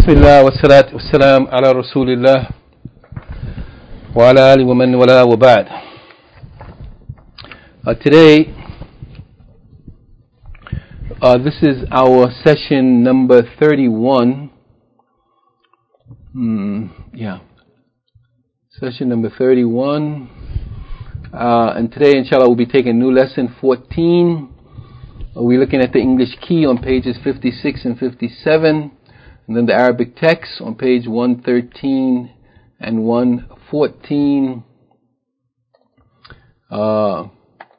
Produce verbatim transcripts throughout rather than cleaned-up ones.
Bismillah wa salatu wa salam ala Rasulillah wa ala ali wa man wala wa ba'd. Uh, today, uh, this is our session number thirty-one. Hmm, yeah. Session number thirty-one. Uh, and today, inshallah, we'll be taking new lesson fourteen. Uh, we're looking at the English key on pages fifty-six and fifty-seven. And then the Arabic text on page one thirteen and one fourteen. Uh,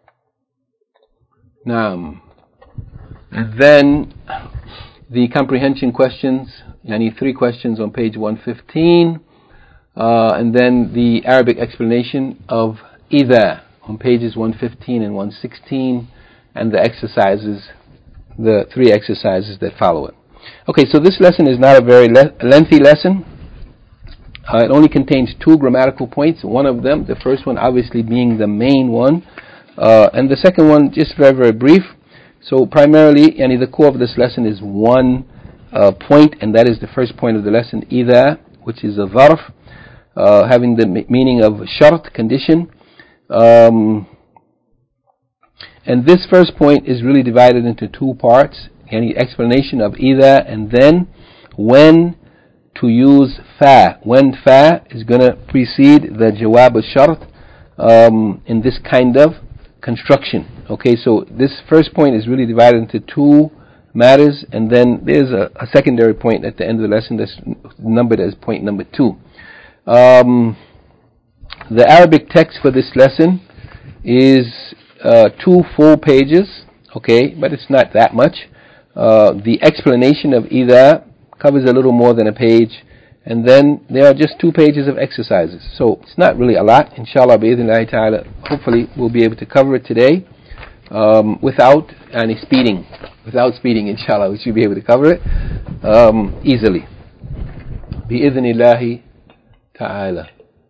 Naam. And then the comprehension questions, yani three questions on page one fifteen. Uh, and then the Arabic explanation of Idha on pages one fifteen and one sixteen. And the exercises, the three exercises that follow it. Okay, so this lesson is not a very le- lengthy lesson. Uh, it only contains two grammatical points. One of them, the first one obviously being the main one, uh, and the second one just very, very brief. So primarily, yani the core of this lesson is one uh, point, and that is the first point of the lesson, idha, which is a dharf, uh, having the m- meaning of shart, condition. Um, and this first point is really divided into two parts. Any explanation of either, and then when to use fa. When fa is going to precede the jawab al-shart um, in this kind of construction. Okay, so this first point is really divided into two matters, and then there's a, a secondary point at the end of the lesson that's numbered as point number two. Um, the Arabic text for this lesson is uh, two full pages, okay, but it's not that much. Uh, the explanation of either covers a little more than a page, and then there are just two pages of exercises. So it's not really a lot. Inshallah, bi'idhnillahi ta'ala, hopefully we'll be able to cover it today um, without any speeding. Without speeding, inshallah, we should be able to cover it um, easily. Bi'idhnillahi ta'ala.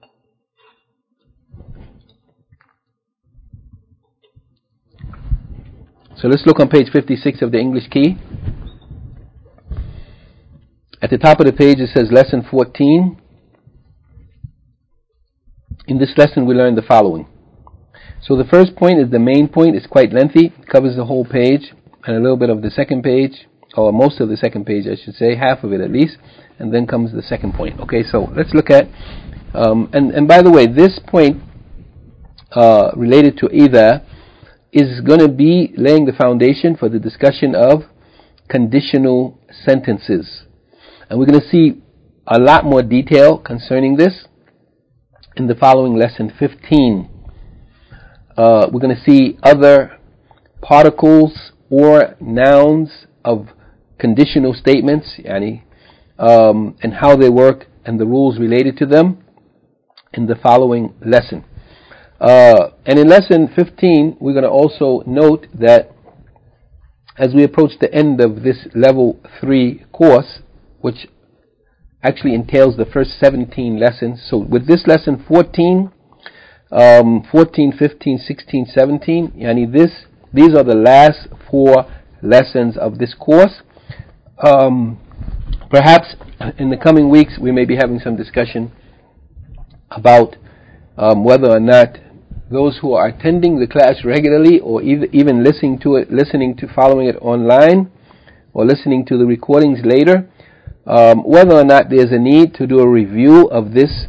So let's look on page fifty-six of the English key. At the top of the page it says lesson fourteen. In this lesson we learn the following. So the first point is the main point. It's quite lengthy. It covers the whole page and a little bit of the second page, or most of the second page I should say, half of it at least, and then comes the second point. Okay, so let's look at, um, and, and by the way, this point uh, related to either is going to be laying the foundation for the discussion of conditional sentences. And we're going to see a lot more detail concerning this in the following lesson fifteen. Uh, we're going to see other particles or nouns of conditional statements, yani, um, and how they work and the rules related to them in the following lesson. Uh, and in lesson fifteen, we're going to also note that as we approach the end of this level three course, which actually entails the first seventeen lessons. So with this lesson fourteen, um, fourteen, fifteen, sixteen, seventeen, yani this, these are the last four lessons of this course. Um, perhaps in the coming weeks we may be having some discussion about um, whether or not those who are attending the class regularly, or either, even listening to it, listening to, following it online, or listening to the recordings later, um, whether or not there's a need to do a review of this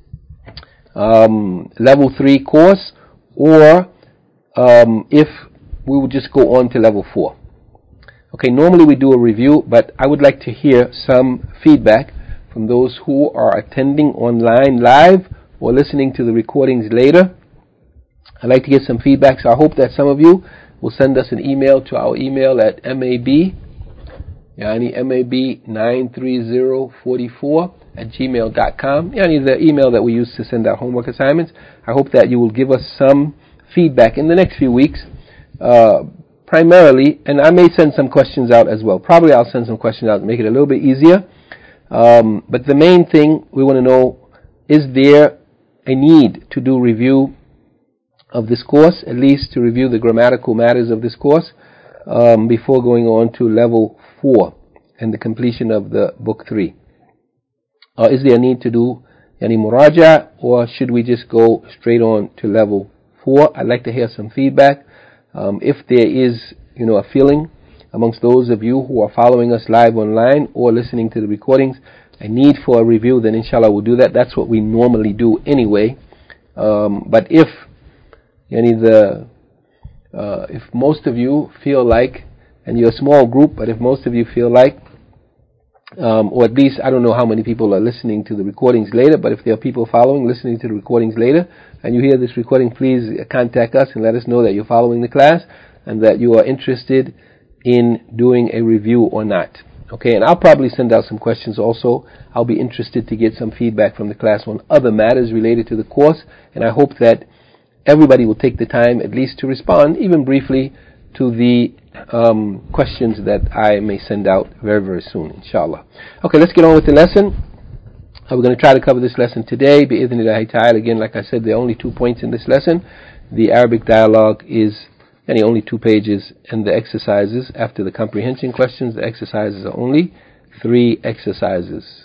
um, level three course, or um, if we would just go on to level four. Okay, normally we do a review, but I would like to hear some feedback from those who are attending online live or listening to the recordings later. I'd like to get some feedback, so I hope that some of you will send us an email to our email at mab, yani mab nine three zero four four at gmail dot com, yani the email that we use to send out homework assignments. I hope that you will give us some feedback in the next few weeks, uh, primarily, and I may send some questions out as well. Probably I'll send some questions out to make it a little bit easier. Um, but the main thing we want to know, is there a need to do review of this course, at least to review the grammatical matters of this course um, before going on to level four and the completion of the book three. Or is there a need to do any muraja, or should we just go straight on to level four? I'd like to hear some feedback. Um, if there is, you know, a feeling amongst those of you who are following us live online or listening to the recordings, a need for a review, then inshallah we'll do that. That's what we normally do anyway. Um, but if any the uh, if most of you feel like, and you're a small group, but if most of you feel like, um, or at least I don't know how many people are listening to the recordings later, but if there are people following, listening to the recordings later, and you hear this recording, please contact us and let us know that you're following the class and that you are interested in doing a review or not. Okay, and I'll probably send out some questions also. I'll be interested to get some feedback from the class on other matters related to the course, and I hope that everybody will take the time at least to respond, even briefly, to the um, questions that I may send out very, very soon, inshallah. Okay, let's get on with the lesson. Uh, we're going to try to cover this lesson today, bi'idhnillahi ta'ala. Again, like I said, there are only two points in this lesson. The Arabic dialogue is any only two pages, and the exercises after the comprehension questions, the exercises are only three exercises.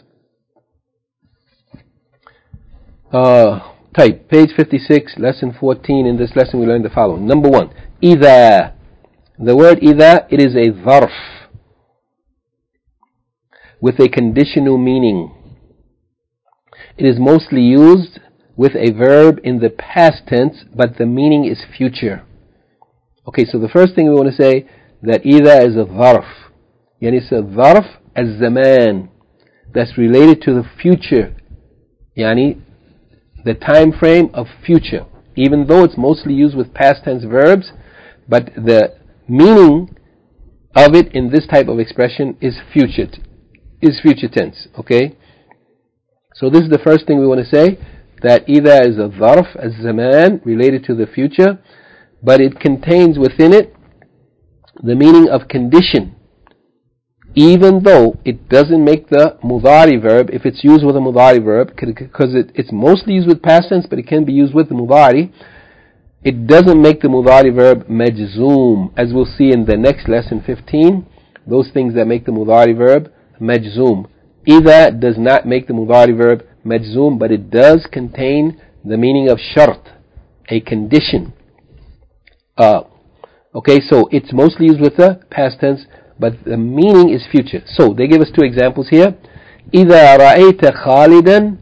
Uh, type, page fifty-six, lesson fourteen. In this lesson we learned the following. Number one, إِذَا. The word إِذَا, it is a ظرف with a conditional meaning. It is mostly used with a verb in the past tense, but the meaning is future. Okay, so the first thing we want to say, that إِذَا is a ظرف. Yani it's a ظرف الزمان, that's related to the future. Yani the time frame of future. Even though it's mostly used with past tense verbs, but the meaning of it in this type of expression is future, is future tense. Okay? So this is the first thing we want to say, that إِذَا is a ظرف الزمان, related to the future, but it contains within it the meaning of condition, even though it doesn't make the mudari verb, if it's used with a mudari verb, because it, it's mostly used with past tense, but it can be used with the mudari. It doesn't make the mudari verb majzoom, as we'll see in the next lesson fifteen, those things that make the mudari verb majzoom. إِذَا does not make the mudari verb majzoom, but it does contain the meaning of shart, a condition. Uh, okay, so it's mostly used with the past tense, but the meaning is future. So they give us two examples here. إِذَا رَأَيْتَ خَالِدًا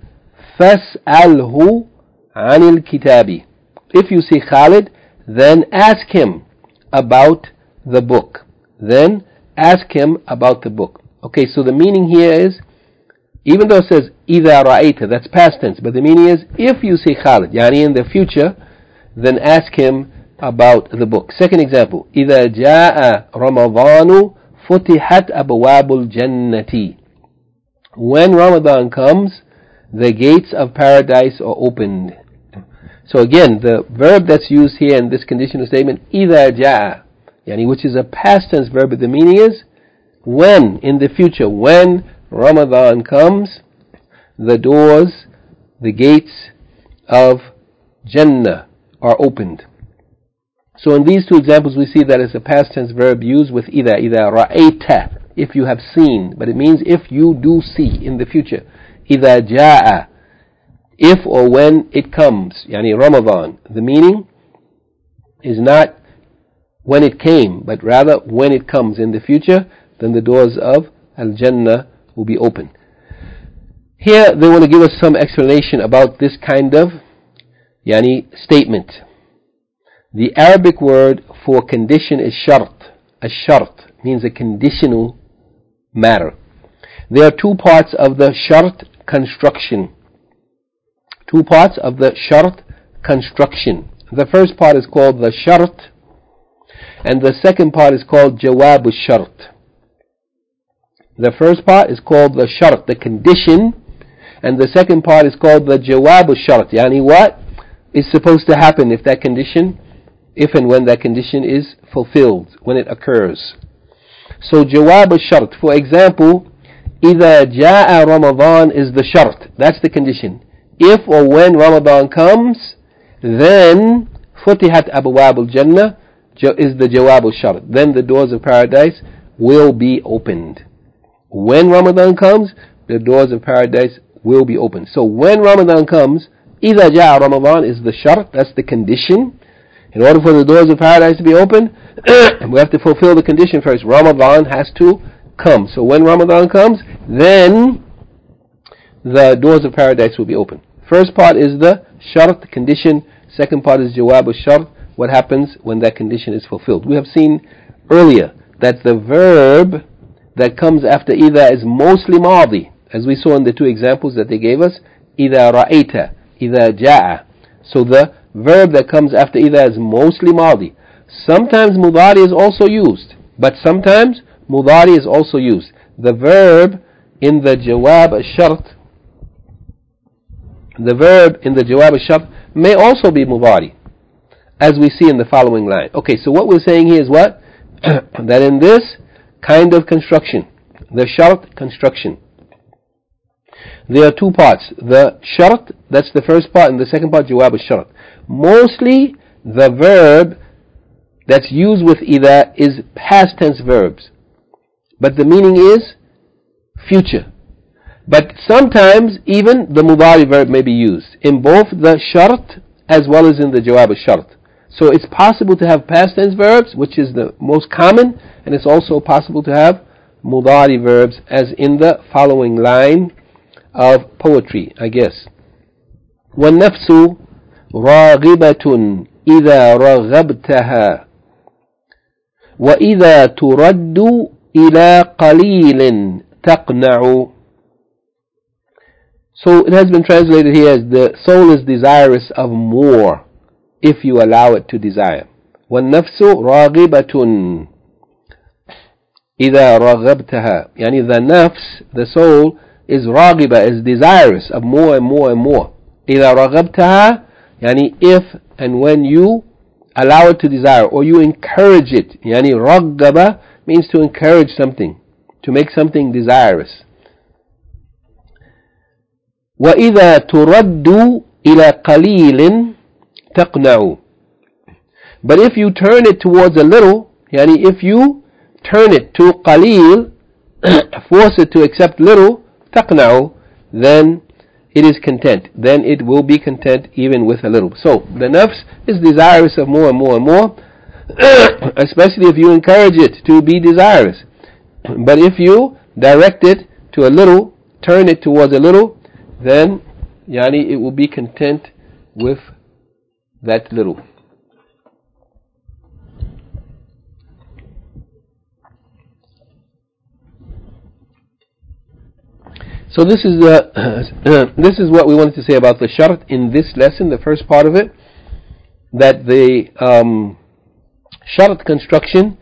فَاسْأَلْهُ عَنِ الْكِتَابِ. If you see Khalid, then ask him about the book. Then ask him about the book. Okay, so the meaning here is, even though it says إِذَا رَأَيْتَ, that's past tense, but the meaning is, if you see Khalid, yani in the future, then ask him about the book. Second example, إِذَا جَاءَ رَمَضَانُ فُتِحَتْ أَبْوَابُ الْجَنَّةِ. When Ramadan comes, the gates of paradise are opened. So again, the verb that's used here in this conditional statement, إِذَا جَاءَ, yani which is a past tense verb, but the meaning is, when, in the future, when Ramadan comes, the doors, the gates of Jannah are opened. So in these two examples we see that it's a past tense verb used with إِذَا, إِذَا رَأَيْتَ, if you have seen, but it means if you do see in the future. إِذَا جَاءَ, if or when it comes, yani Ramadan. The meaning is not when it came, but rather when it comes in the future, then the doors of Al-Jannah will be open. Here they want to give us some explanation about this kind of yani statement. The Arabic word for condition is shart. A shart means a conditional matter. There are two parts of the shart construction. Two parts of the shart construction. The first part is called the shart, and the second part is called jawab al-shart. The first part is called the shart, the condition, and the second part is called the jawab al-shart. Yani what is supposed to happen if that condition, if and when that condition is fulfilled, when it occurs. So jawab al-shart, for example, إِذَا جَاءَ Ramadan is the shart, that's the condition. If or when Ramadan comes, then فُتِحَتْ أَبْوَابُ الْجَنَّةِ is the jawab al-shart. Then the doors of paradise will be opened. When Ramadan comes, the doors of paradise will be open. So when Ramadan comes, إِذَا جَاءَ Ramadan is the shart, that's the condition. In order for the doors of paradise to be open, we have to fulfill the condition first. Ramadan has to come. So when Ramadan comes, then the doors of paradise will be open. First part is the shart, condition. Second part is jawab al-shart, what happens when that condition is fulfilled. We have seen earlier that the verb that comes after إِذَا is mostly ماضي, as we saw in the two examples that they gave us. إِذَا رَأَيْتَ, إِذَا جَاءَ. So the verb that comes after إِذَا is mostly ماضي. Sometimes mudari is also used, but sometimes mudari is also used. The verb in the jawab al-shart, the verb in the jawab al-shart may also be mudari, as we see in the following line. Okay, so what we're saying here is what? That in this kind of construction, the shart construction, there are two parts. The shart, that's the first part, and the second part, jawab al-shart. Mostly the verb that's used with إِذَا is past tense verbs, but the meaning is future. But sometimes even the mudari verb may be used in both the shart as well as in the jawab al-shart. So it's possible to have past tense verbs, which is the most common, and it's also possible to have mudari verbs, as in the following line of poetry, I guess. وَالنَّفْسُ رَاغِبَةٌ إِذَا رَغَبْتَهَا وَإِذَا تُرَدُّ إِلَى قَلِيلٍ تَقْنَعُ. So it has been translated here as the soul is desirous of more if you allow it to desire. وَالنَّفْسُ رَاغِبَةٌ إِذَا رَغَبْتَهَا. Yani the nafs, the soul, is راغبة, is desirous of more and more and more. إِذَا رَغَبْتَهَا, yani if and when you allow it to desire, or you encourage it. Yani رَغَّبَ means to encourage something, to make something desirous. وَإِذَا تُرَدُّ إِلَى قَلِيلٍ تَقْنَعُ. But if you turn it towards a little, yani if you turn it to qalil, force it to accept little, تَقْنَعُ, then it is content. Then it will be content even with a little. So the nafs is desirous of more and more and more, especially if you encourage it to be desirous. But if you direct it to a little, turn it towards a little, then yani it will be content with that little. So this is the uh, this is what we wanted to say about the shart in this lesson, the first part of it, that the um, shart construction,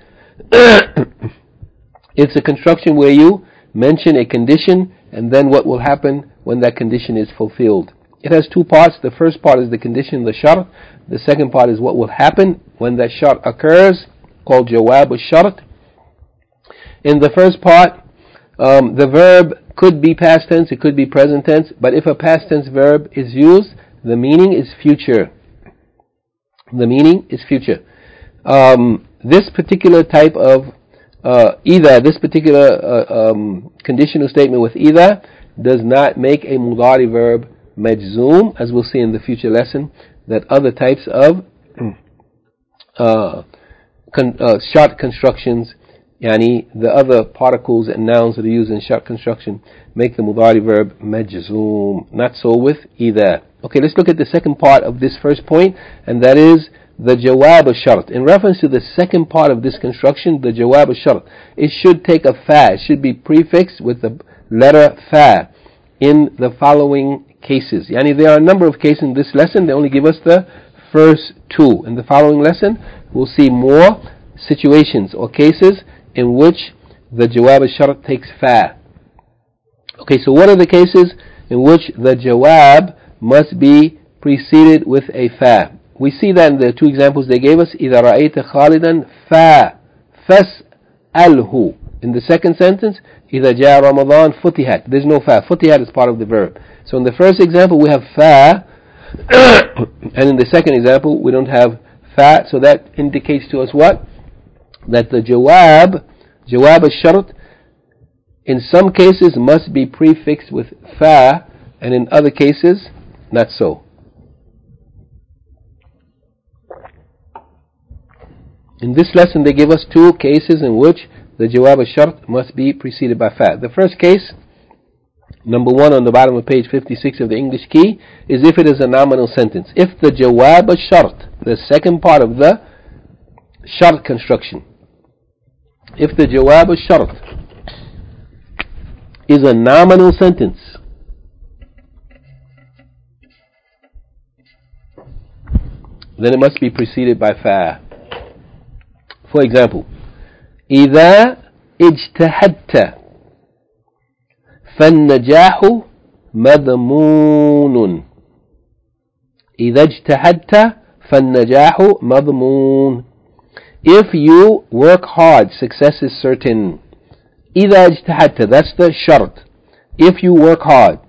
it's a construction where you mention a condition and then what will happen when that condition is fulfilled. It has two parts. The first part is the condition, the shart. The second part is what will happen when that shart occurs, called jawab al-shart. In the first part, um, the verb could be past tense, it could be present tense, but if a past tense verb is used, the meaning is future. The meaning is future. Um, this particular type of uh, either, this particular uh, um, conditional statement with either does not make a mudari verb majzoom, as we'll see in the future lesson, that other types of uh, con- uh, shart constructions, yani the other particles and nouns that are used in shart construction, make the mudari verb majzoom. Not so with either. Okay, let's look at the second part of this first point, and that is the jawab al-shart. In reference to the second part of this construction, the jawab al-shart, it should take a fa, it should be prefixed with the letter fa in the following cases. Yani there are a number of cases in this lesson, they only give us the first two. In the following lesson, we'll see more situations or cases in which the jawab al-shart takes fa. Okay, so what are the cases in which the jawab must be preceded with a fa? We see that in the two examples they gave us. إِذَا رَأَيْتَ خَالِدًا فَا فَاسْأَلْهُ. In the second sentence, إِذَا جَاءَ رَمَضَانَ فُتِحَتْ. There's no fa. فُتِحَتْ is part of the verb. So in the first example we have fa, and in the second example we don't have fa. So that indicates to us what? That the jawab, jawab al-shart, in some cases must be prefixed with fa and in other cases, not so. In this lesson, they give us two cases in which the jawab al-shart must be preceded by fa. The first case, number one on the bottom of page fifty-six of the English key, is if it is a nominal sentence. If the jawab al-shart, the second part of the shart construction, if the jawab al-shart is a nominal sentence, then it must be preceded by fa. For example, إذا اجتهدت فالنجاح مضمون. إذا اجتهدت فالنجاح مضمون. If you work hard, success is certain. إذا اجتهدت, that's the shart. If you work hard.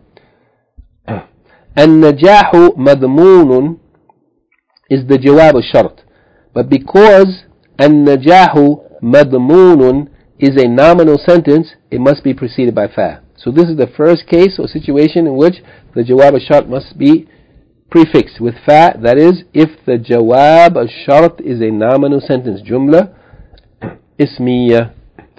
النجاح مضمون is the jawab al-shart. But because النجاح مضمون is a nominal sentence, it must be preceded by fa. So this is the first case or situation in which the jawab al-shart must be prefixed with fa. That is, if the jawab al-shart is a nominal sentence, jumla ismiya.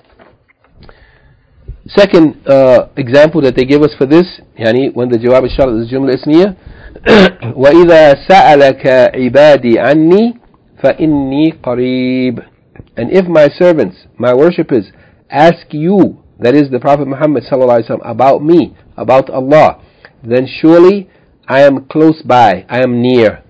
Second uh, example that they give us for this, yani when the jawab al-shart is jumla ismiya, وَإِذَا سَأَلَكَ عِبَادِي عَنِّي فَإِنِّي قَرِيبٌ. And if my servants, my worshippers, ask you, that is the Prophet Muhammad sallallahu alaihi wasallam, about me, about Allah, then surely I am close by, I am near.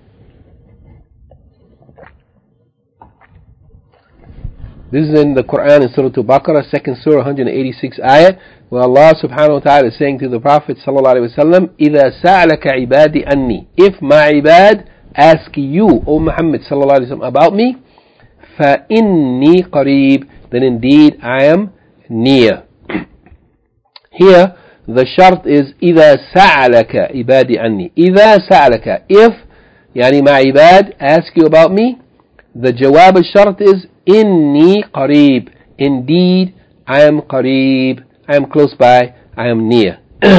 This is in the Quran in Surah Al-Baqarah, second surah, one eighty-six ayah, where Allah subhanahu wa ta'ala is saying to the Prophet sallallahu alaihi wasallam, إِذَا سَأَلَكَ عِبَادِ أَنِّي. If my ibad ask you, O Muhammad sallallahu alaihi wasallam, about me, فَإِنِّي قَرِيبٌ, then indeed I am near. Here, the shart is إِذَا سَأَلَكَ عِبَادِ أَنِّي. إِذَا سَأَلَكَ, if, yani my ibad ask you about me, the jawab al-shart is إِنِّي قَرِيبٌ. Indeed, I am qareeb, I am close by, I am near.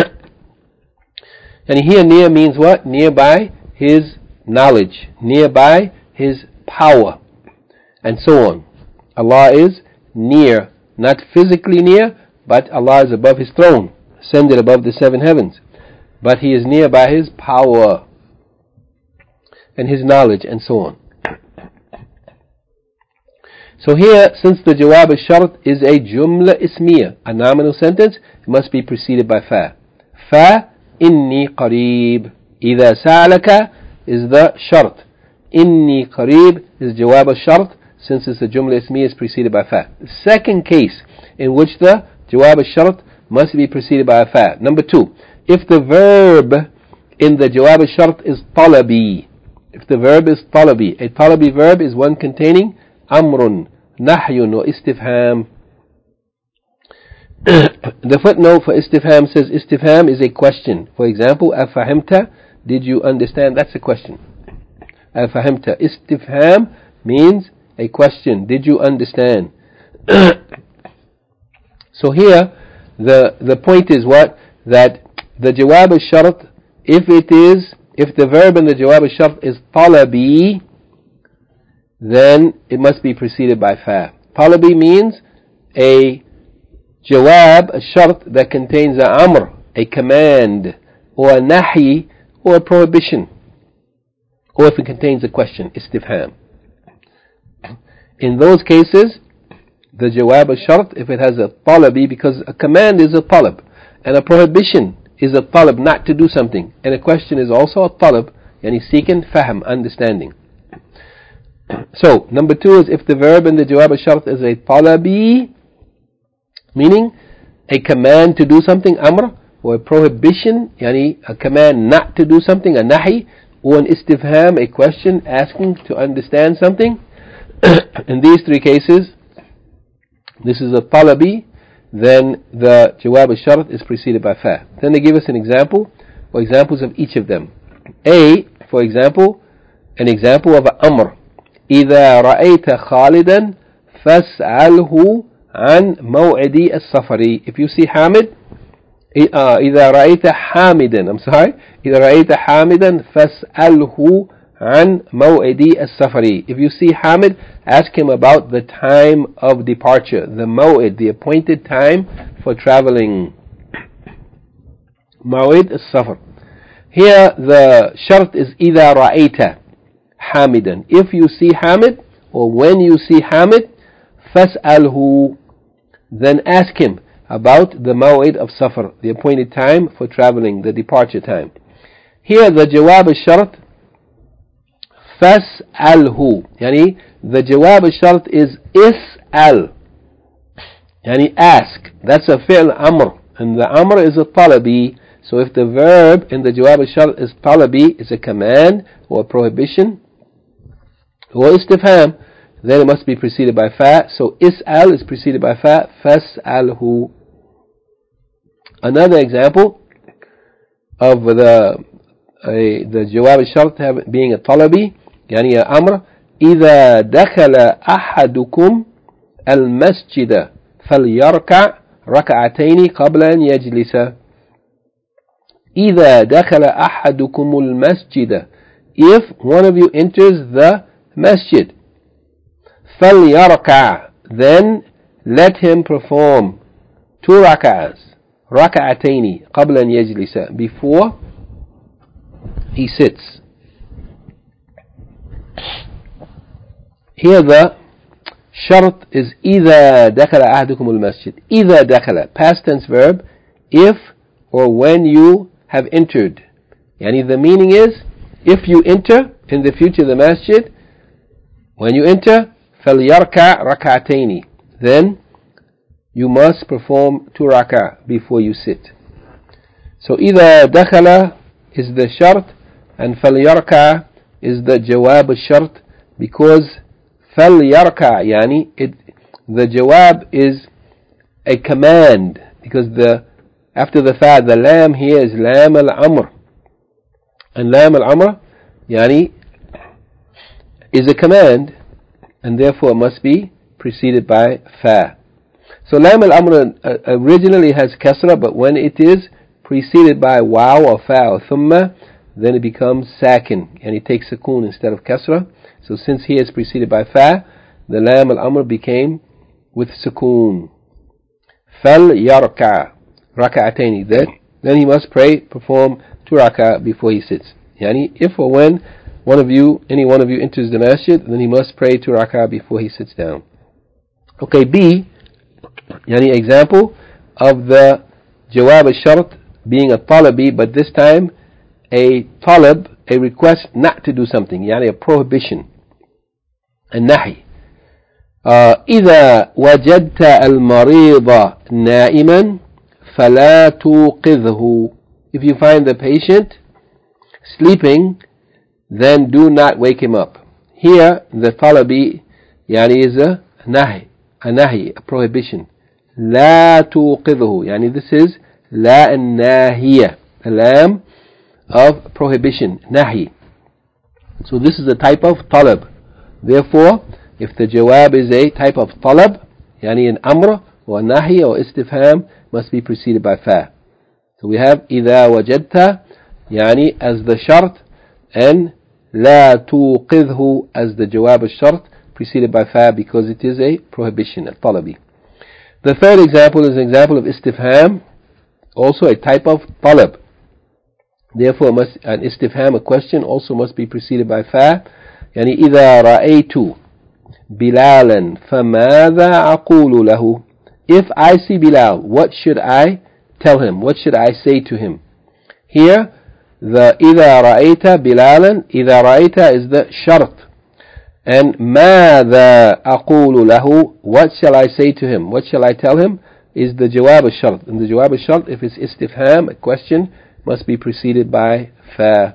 And here near means what? Nearby His knowledge, nearby His power, and so on. Allah is near, not physically near, but Allah is above His throne, ascended above the seven heavens. But He is near by His power and His knowledge, and so on. So here, since the jawab al-shart is a jumla ismiya, a nominal sentence, it must be preceded by fa. Fa inni qareeb. إذا سألك is the shart. Inni qareeb is jawab al-shart, since it's a jumla ismiya, is preceded by fa. The second case in which the jawab al-shart must be preceded by a fa. Number two, if the verb in the jawab al-shart is talabi. If the verb is talabi, a talabi verb is one containing amrun, nahyun, or istifham. The footnote for istifham says istifham is a question. For example, afahimta, did you understand? That's a question. Afahimta. Istifham means a question. Did you understand? So here, the the point is what? That the jawab al-shart, if it is, if the verb in the jawab al-shart is talabi, then it must be preceded by fa. Talabi means a jawab al-shart that contains a amr, a command, or a nahi, or a prohibition, or if it contains a question, istifham. In those cases, the jawab al-shart, if it has a talabi, because a command is a talab, and a prohibition is a talab, not to do something, and a question is also a talab, yani seeking fahm, understanding. So, number two is if the verb in the jawab al-shart is a talabi, meaning a command to do something, amr, or a prohibition, yani a command not to do something, a nahi, or an istifham, a question asking to understand something. In these three cases, this is a talabi, then the jawab al-shart is preceded by fa. Then they give us an example, or examples of each of them. A, for example, an example of an amr. إذا رأيت خالدا فاسأله عن موعد السفر. If you see Hamid, uh, إذا رأيت حامدا I'm sorry إذا رأيت حامدا فاسأله عن موعد السفر. If you see Hamid, ask him about the time of departure, the موعد, the appointed time for traveling. موعد السفر. Here the shart is إذا رأيت حامدا. If you see Hamid, or when you see Hamid, فاسأله, then ask him about the موعد of safar, the appointed time for traveling, the departure time. Here the jawab al-shart فاسأله, yani the jawab al-shart is is'al, yani ask. That's a fi'l amr, and the amr is a talabi. So if the verb in the jawab al-shart is talabi, is a command or a prohibition or istifham, then it must be preceded by fa. So is'al is preceded by fa, fas'alhu. Another example of the uh, the jawab al-shart being a talabi, يعني يا أمر إذا دخل أحدكم المسجد فليركع ركعتين قبل أن يجلس. إذا دخل أحدكم المسجد, if one of you enters the masjid, فليركع, then let him perform two rak'ahs, ركعتين قبل أن يجلس, before he sits. Here the shart is إذا دخل أحدكم المسجد. إذا دخل, past tense verb, if or when you have entered. Yani the meaning is, if you enter in the future the masjid, when you enter, فَلْيَرْكَعْ رَكَعْتَيْنِ, then you must perform two rak'ah before you sit. So إذا دخل is the shart, and فَلْيَرْكَعْ is the jawab al-shart, because فَلْيَرْكَعْ, yani it, the jawab is a command, because the after the fa, the lam here is lam al-amr, and lam al-amr yani is a command, and therefore it must be preceded by fa. So lam al-amr originally has kasra, but when it is preceded by waw or fa or thumma, then it becomes sakin, and it takes sukoon instead of kasra. So since here is preceded by fa, the lam al-amr became with sukoon. Fal yarka raka'ataini, then then he must pray, perform two rak'ah before he sits. Yani if or when one of you, any one of you enters the masjid, then he must pray two rak'ah before he sits down. Okay, B, yani example of the jawab al-shart being a talabi, but this time a talab, a request not to do something, yani a prohibition, a nahi. uh, إذا وجدت المريض نائما فلا توقظه. If you find the patient sleeping, then do not wake him up. Here the talabi yani is a nahi, a nahi, a prohibition. لا توقظه, yani this is لا الناهية, the lam of prohibition, nahi. So this is a type of talab. Therefore, if the jawab is a type of talab, yani an amr or nahi or istifham, must be preceded by fa. So we have إذا وجدت yani as the shart, and لا توقظه as the jawab al-shart, preceded by fa, because it is a prohibition, a talabi. The third example is an example of istifham, also a type of talab. Therefore, must, an istifham, a question, also must be preceded by fa. يعني إذا رأيت بلالا فماذا أقول له. If I see Bilal, what should I tell him? What should I say to him? Here, the إذا رأيت بلالا, إذا رأيت is the shart, and ماذا أقول له, what shall I say to him? What shall I tell him? Is the jawab al-shart. And the jawab al-shart, if it's istifham, a question, must be preceded by fa.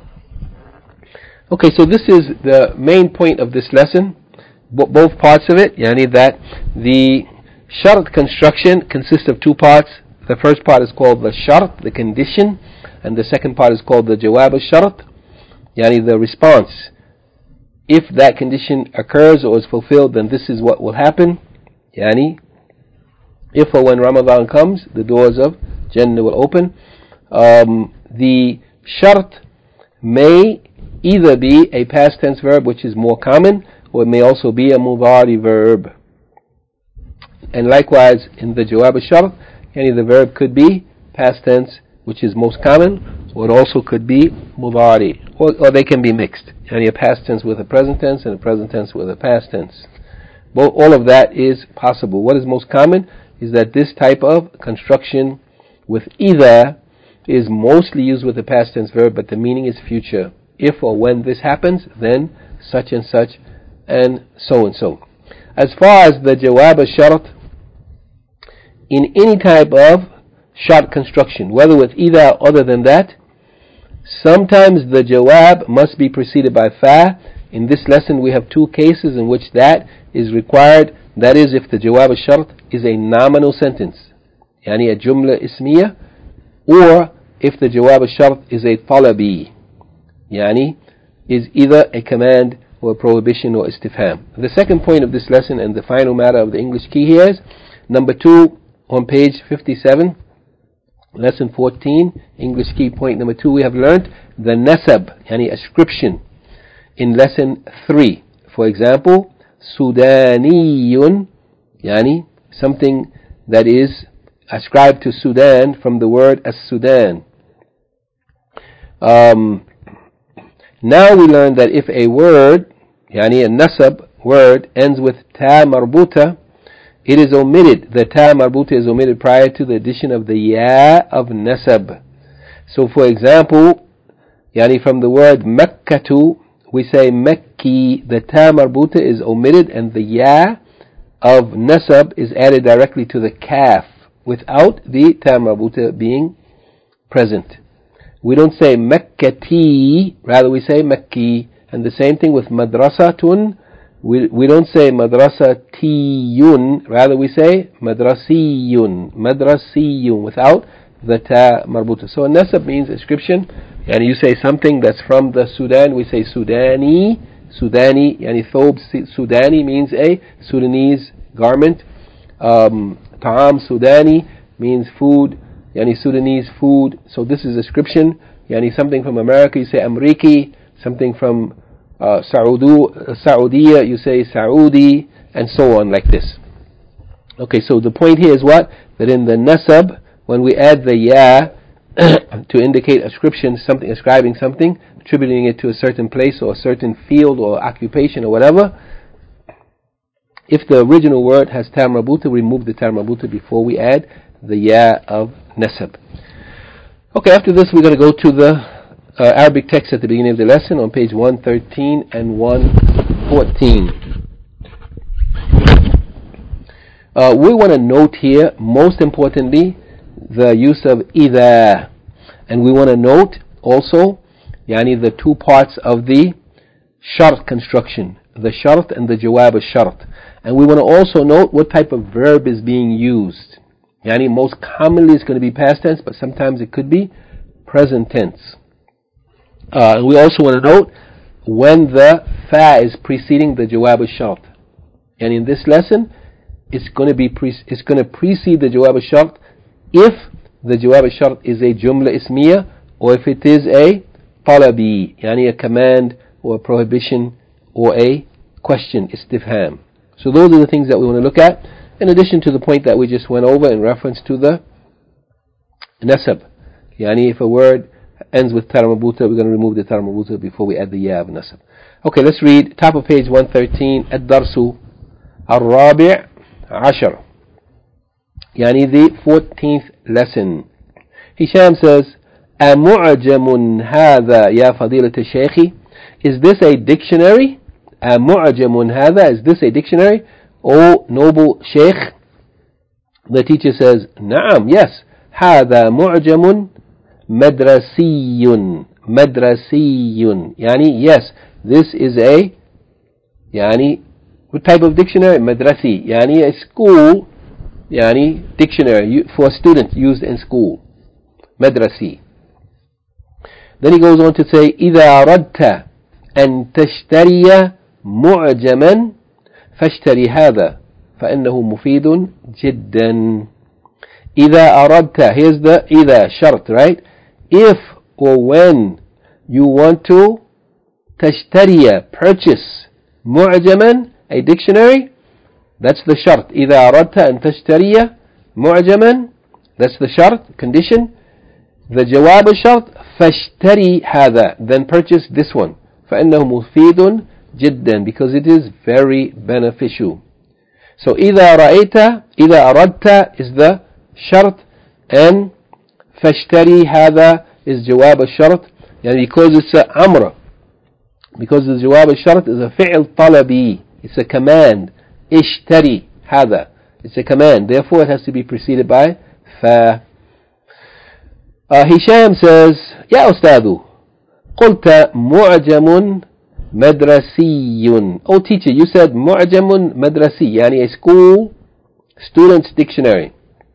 Okay, so this is the main point of this lesson, B- both parts of it, yani that the shart construction consists of two parts. The first part is called the shart, the condition, and the second part is called the jawab al-shart, yani the response. If that condition occurs or is fulfilled, then this is what will happen. Yani, if or when Ramadan comes, the doors of Jannah will open. Um, the shart may either be a past tense verb, which is more common, or it may also be a mudari verb. And likewise, in the jawab al-shart, yani the verb could be past tense, which is most common, or it also could be mudari, or, or they can be mixed. Yani a past tense with a present tense and a present tense with a past tense. Both, all of that is possible. What is most common is that this type of construction with either is mostly used with the past tense verb, but the meaning is future. If or when this happens, then such and such, and so and so. As far as the jawab al-shart, in any type of shart construction, whether with either or other than that, sometimes the jawab must be preceded by fa. In this lesson we have two cases in which that is required. That is, if the jawab al-shart is a nominal sentence, yani a jumla ismiya, or if the jawab al-shart is a talabi, yani is either a command or a prohibition or istifham. The second point of this lesson and the final matter of the English key here is number two on page fifty-seven, lesson fourteen, English key point number two. We have learned the nasab, yani ascription, in lesson three. For example, Sudaniyun, yani something that is ascribed to Sudan from the word as-Sudan. Um, now we learn that if a word, yani a nasab word, ends with ta marbuta, it is omitted. The ta marbuta is omitted prior to the addition of the ya of nasab. So for example, yani from the word Makkatu, we say Mekki, the ta marbuta is omitted and the ya of nasab is added directly to the kaf without the ta marbuta being present. We don't say Mekkati, rather we say Mekki. And the same thing with madrasatun. We, we don't say madrasatiyun, rather we say madrasiyun, madrasiyun, without the ta marbuta. So a nasab means ascription, and you say something that's from the Sudan, we say Sudani, Sudani, yani thob Sudani means a Sudanese garment. Um, Ta'am Sudani means food, yani Sudanese food. So this is ascription, yani something from America, you say Amriki, something from uh, Saudu, Saudiya, you say Saudi, and so on, like this. Okay, so the point here is what? That in the nasab, when we add the ya to indicate ascription, something, ascribing something, attributing it to a certain place or a certain field or occupation or whatever, if the original word has ta marbuta, remove the ta marbuta before we add the ya of nasab. Okay, after this we're going to go to the uh, Arabic text at the beginning of the lesson on page one thirteen and one fourteen. Uh, we want to note here, most importantly, the use of idha, and we want to note also, yani the two parts of the shart construction, the shart and the jawab al-shart, and we want to also note what type of verb is being used. Yani most commonly it's going to be past tense, but sometimes it could be present tense. Uh, and we also want to note when the fa is preceding the jawab al-shart. And in this lesson, it's going to be pre- it's going to precede the jawab al-shart if the jawab al-shart is a jumla ismiya, or if it is a talabi, yani a command or a prohibition or a question, istifham. So those are the things that we want to look at, in addition to the point that we just went over in reference to the nasab. Yani if a word ends with ta marbuta, we're going to remove the ta marbuta before we add the ya of nasab. Okay, let's read top of page one thirteen, الدرس الرابع عشر, يعني the fourteenth lesson. Hisham says, أمعجم هذا يا فضيلة الشيخ? Is this a dictionary? أمعجم هذا? Is this a dictionary? O noble Sheikh? The teacher says, نعم, yes. هذا معجم مدرسي مدرسي, يعني yes, this is a, يعني what type of dictionary? مدرسي, يعني a school, يعني dictionary for a student used in school. مدرسي. Then he goes on to say, إذا أردت أن تشتري معجما فاشتري هذا فإنه مفيد جدا. إذا أردت, here's the إذا شرط, right? If or when you want to تشتري, purchase, معجما, a dictionary, that's the شرط. إذا أردت أن تشتري معجما, that's the شرط, condition. The جواب الشرط فاشتري هذا, then purchase this one. فإنه مفيد جدا, because it is very beneficial. So إذا رأيت, إذا أردت is the شرط, and فاشتري هذا is جواب الشرط. يعني because it's a أمر, because the جواب الشرط is a فعل طلبي, it's a command. اشتري هذا, it's a command, therefore it has to be preceded by ف. Uh, Hisham says, يا أستاذ قلت معجم مدرسي. Oh teacher, you said معجم مدرسي, يعني a school student's dictionary.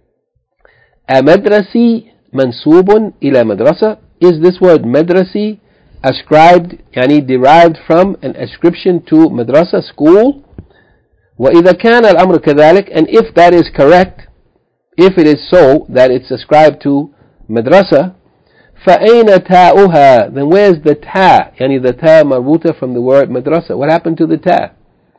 مدرسي منسوب إلى مدرسة. Is this word مدرسي ascribed, يعني derived from an ascription to madrasa, school? وإذا كان الأمر كذلك, and if that is correct, if it is so that it's ascribed to madrasa, فأين تاؤها, then where's the ta, يعني the ta marbuta from the word madrasa? What happened to the ta?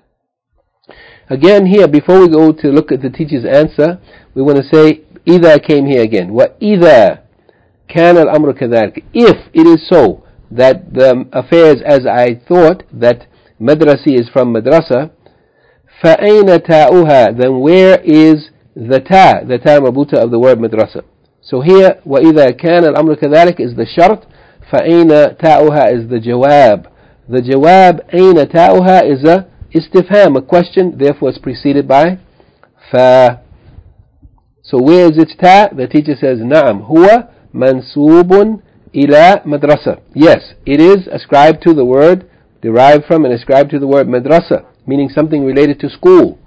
Again here, before we go to look at the teacher's answer, we want to say إذا came here again. وإذا كان الأمر كذلك, if it is so that the affairs as I thought, that madrasi is from madrasa, فأين تاؤها, then where is the ta, the ta marbuta of the word madrasa? So here, وإذا كان الأمر كذلك is the شرط, فأين تاؤها is the جواب. The جواب أين تاؤها is a istifham, a question, therefore it's preceded by ف. So where is its ta? The teacher says نعم هو منسوب إلى مدرسة. Yes, it is ascribed to the word, derived from and ascribed to the word madrasa, meaning something related to school.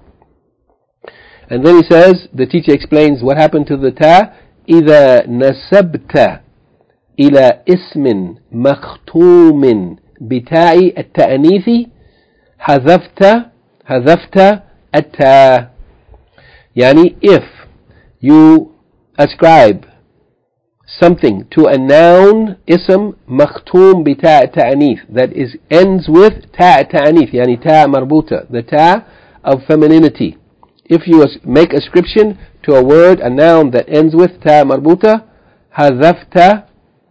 And then he says, the teacher explains what happened to the ta. إذا نسبت إلى اسم مختوم بتاء التأنيث حذفت حذفت التاء. يعني if you ascribe something to a noun اسم مختوم بتاء التأنيث that is ends with تاء التأنيث, يعني تاء مربوطة, the ta of femininity. If you make ascription to a word, a noun that ends with ta marbuta, حذفت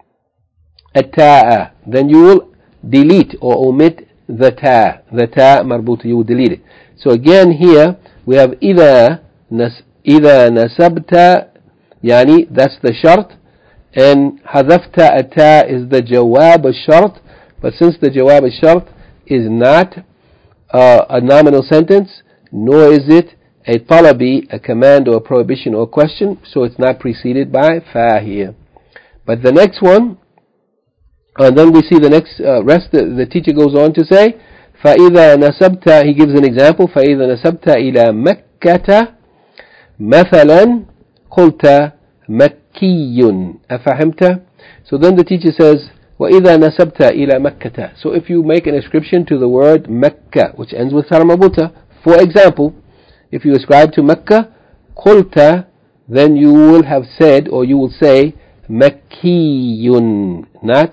التاء, then you will delete or omit the ta, the ta marbuta, you will delete it. So again here we have إذا نس إذا نسبت, يعني that's the shart, and حذفت التاء is the jawab al-shart. But since the jawab al-shart is not uh, a nominal sentence, nor is it a talabi, a command or a prohibition or a question, so it's not preceded by fa here. But the next one, and then we see the next uh, rest, the, the teacher goes on to say, فَإِذَا نَسَبْتَ, he gives an example, فَإِذَا نَسَبْتَ إِلَى مَكَّةَ مَثَلًا قُلْتَ مَكِّيٌّ أَفَهِمْتَ. So then the teacher says, وَإِذَا نَسَبْتَ إِلَى مَكَّةَ. So if you make an ascription to the word Mecca, which ends with Haramabuta, for example, if you ascribe to Mecca, قُلْتَ, then you will have said, or you will say, Makkiyun, not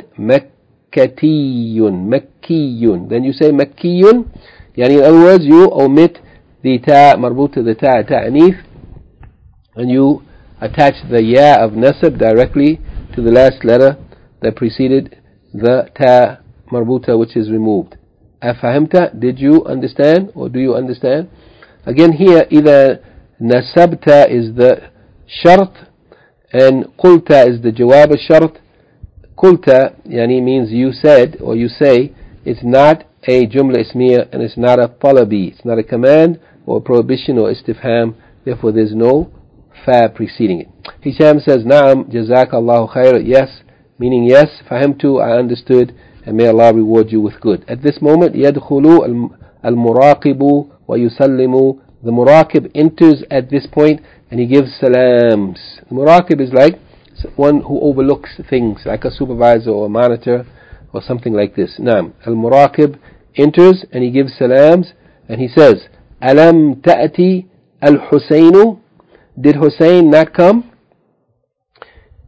Makkatiyun, Makkiyun. Then you say Makkiyun, yani in other words, you omit the ta marbuta, the ta ta'anif, and you attach the ya of nasab directly to the last letter that preceded the ta marbuta, which is removed. Afahimta, did you understand, or do you understand? Again here, إذا نسبت is the shart, and قلت is the jawab al-shart. قلت yani means you said or you say. It's not a jumla ismiya, and it's not a talabi. It's not a command or prohibition or istifham. Therefore there's no fa preceding it. Hisham says, Naam, jazakallahu khair. Yes, meaning yes, fahimtu, I understood, and may Allah reward you with good. At this moment, يدخل المراقب ويسلم. The muraqib enters at this point and he gives salams. The muraqib is like one who overlooks things, like a supervisor or a monitor or something like this. Naam. Al-muraqib enters and he gives salams and he says, Alam ta'ati al-Husaynu. Did Hussein not come?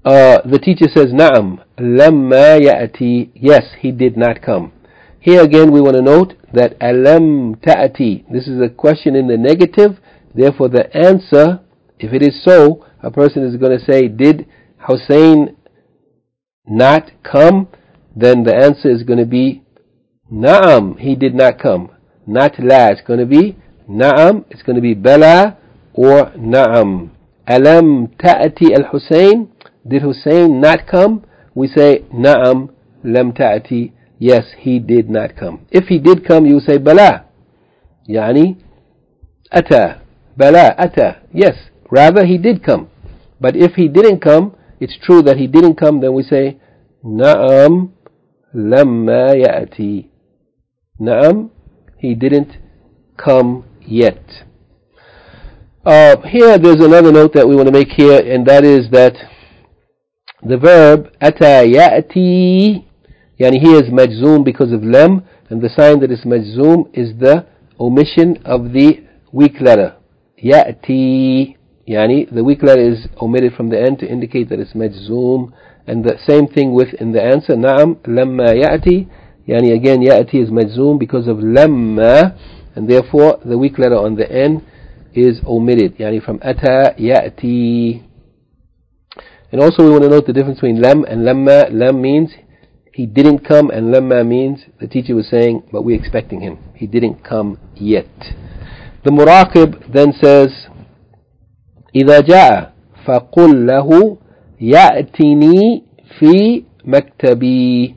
uh, the teacher says, Na'am, lamma ya'ati. Yes, he did not come. Here again we want to note that alam ta'ati. This is a question in the negative. Therefore the answer, if it is so, a person is going to say, did Hussein not come? Then the answer is going to be, Na'am, he did not come. Not la, it's going to be Na'am, it's going to be Bala or Na'am. Alam ta'ati al-Hussein. Did Hussein not come? We say Na'am lam ta'ati. Yes, he did not come. If he did come, you say Bala. Yani Ata. Bala, Ata. Yes, rather he did come. But if he didn't come, it's true that he didn't come, then we say Na'am lamma ya'ati. Na'am, he didn't come yet. Uh, here there's another note that we want to make here, and that is that the verb ata ya'ti, yani here is majzoom because of lam, and the sign that is majzoom is the omission of the weak letter. Ya'ti, yani the weak letter is omitted from the end to indicate that it's majzoom. And the same thing with in the answer, na'am lamma ya'ti, yani again ya'ti is majzoom because of lamma, and therefore the weak letter on the end is omitted, yani from ata ya'ti. And also we want to note the difference between lam and lamma. Lam means he didn't come, and lamma means the teacher was saying, but we're expecting him. He didn't come yet. The muraqib then says, إذا جاء فقل له يأتني في مكتبي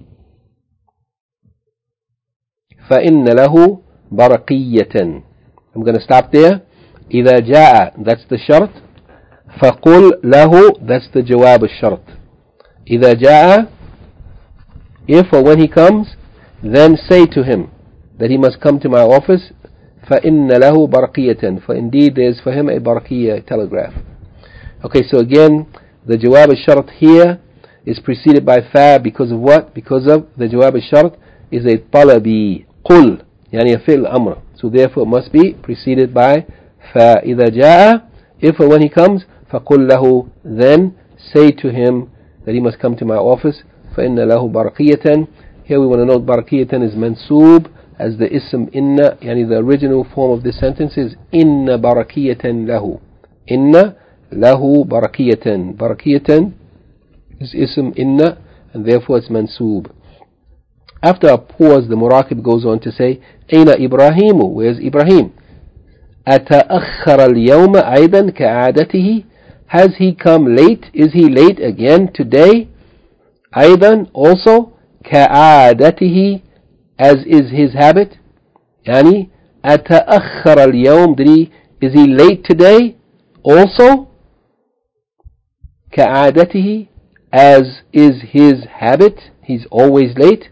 فإن له برقية. I'm going to stop there. إذا جاء, that's the shart. فقل له, that's the jawab al-shart. إذا جاء, if or when he comes, then say to him that he must come to my office. فإن له برقية, for indeed there is for him a barqiyya, telegraph. Okay, so again, the jawab al-shart here is preceded by fa because of what? Because of the jawab al-shart is a talabi, qul, yani a fi'l amr. So therefore it must be preceded by fa. إذا جاء, if or when he comes, فقل له, then say to him that he must come to my office. فإن له برقية. Here we want to note barqiyatan is mansoob as the ism inna, yani the original form of this sentence is inna barakiyatan lahu. Inna lahu barakiyatan. Barakiyatan is ism inna, and therefore it's mansoob. After a pause, the muraqib goes on to say, Aina Ibrahimu, where's Ibrahim? أتأخر اليوم أيضا كعادته. Has he come late? Is he late again today? أيضا, also, كعادته, as is his habit. Yani أتأخر اليوم, did he, is he late today? Also, كعادته, as is his habit, he's always late.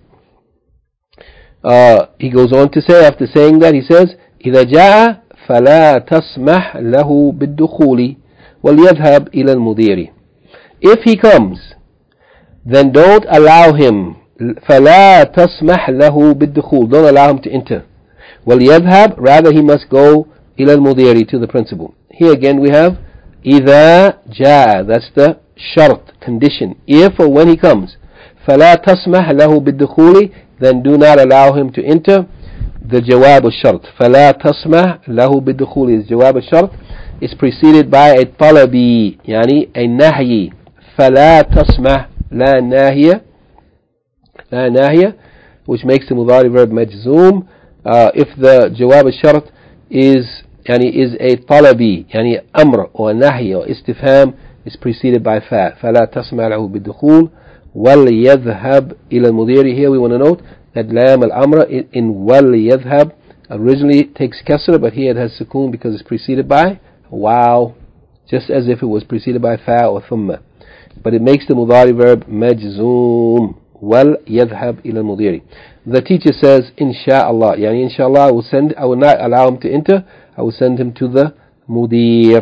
Uh, he goes on to say, after saying that, he says, إذا جاء فلا تسمح له بالدخول وليذهب إلى المدير. If he comes, then don't allow him. فلا تسمح له بالدخول, don't allow him to enter. وليذهب, rather he must go إلى المدير, to the principal. Here again we have إذا جاء, that's the shart, condition, if or when he comes. فلا تسمح له بالدخول, then do not allow him to enter. The jawab al-shart, فلا تسمح له بالدخول, is jawab al-shart, is preceded by a talabi, yani a nahyi. فلا تسمح, la nahiya, la nahiya, which makes the mudari verb majzoom. Uh, if the jawab al-shart is yani is a talabi, yani amr or nahi or istifham, is preceded by fa. فلا تسمح له بالدخول وَلْيَذْهَبْ إِلَى الْمُدِيرِ. Here we want to note that lam al-amra in وَلْيَذْهَبْ originally takes kasra, but here it has sukoon because it's preceded by wow, just as if it was preceded by fa or thumma. But it makes the mudari verb majzoom. وَلْيَذْهَبْ إِلَى الْمُدِيرِ. The teacher says, Insha'Allah, yani Insha'Allah, I will send, I will not allow him to enter, I will send him to the mudir.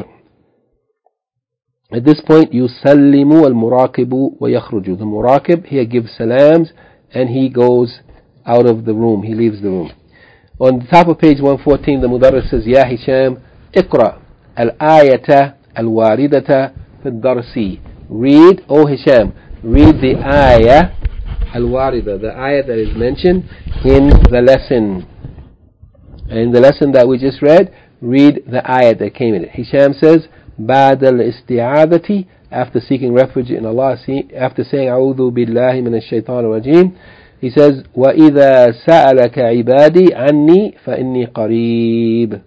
At this point, يُسَلِّمُ الْمُرَاقِبُ وَيَخْرُجُ. The muraqib here gives salams and he goes out of the room, he leaves the room. On the top of page one fourteen, the mudarris says, Ya Hisham, اقرأ الآية الواردة في الدرس read, O Hisham, read the ayah al-warida, the ayah that is mentioned in the lesson. And in the lesson that we just read, read the ayah that came in it. Hisham says, بعد الاستعاذة, after seeking refuge in Allah, after saying أعوذ بالله من الشيطان الرجيم, he says, وَإِذَا سَأَلَكَ عِبَادِي عَنِّي فَإِنِّي قَرِيبٌ.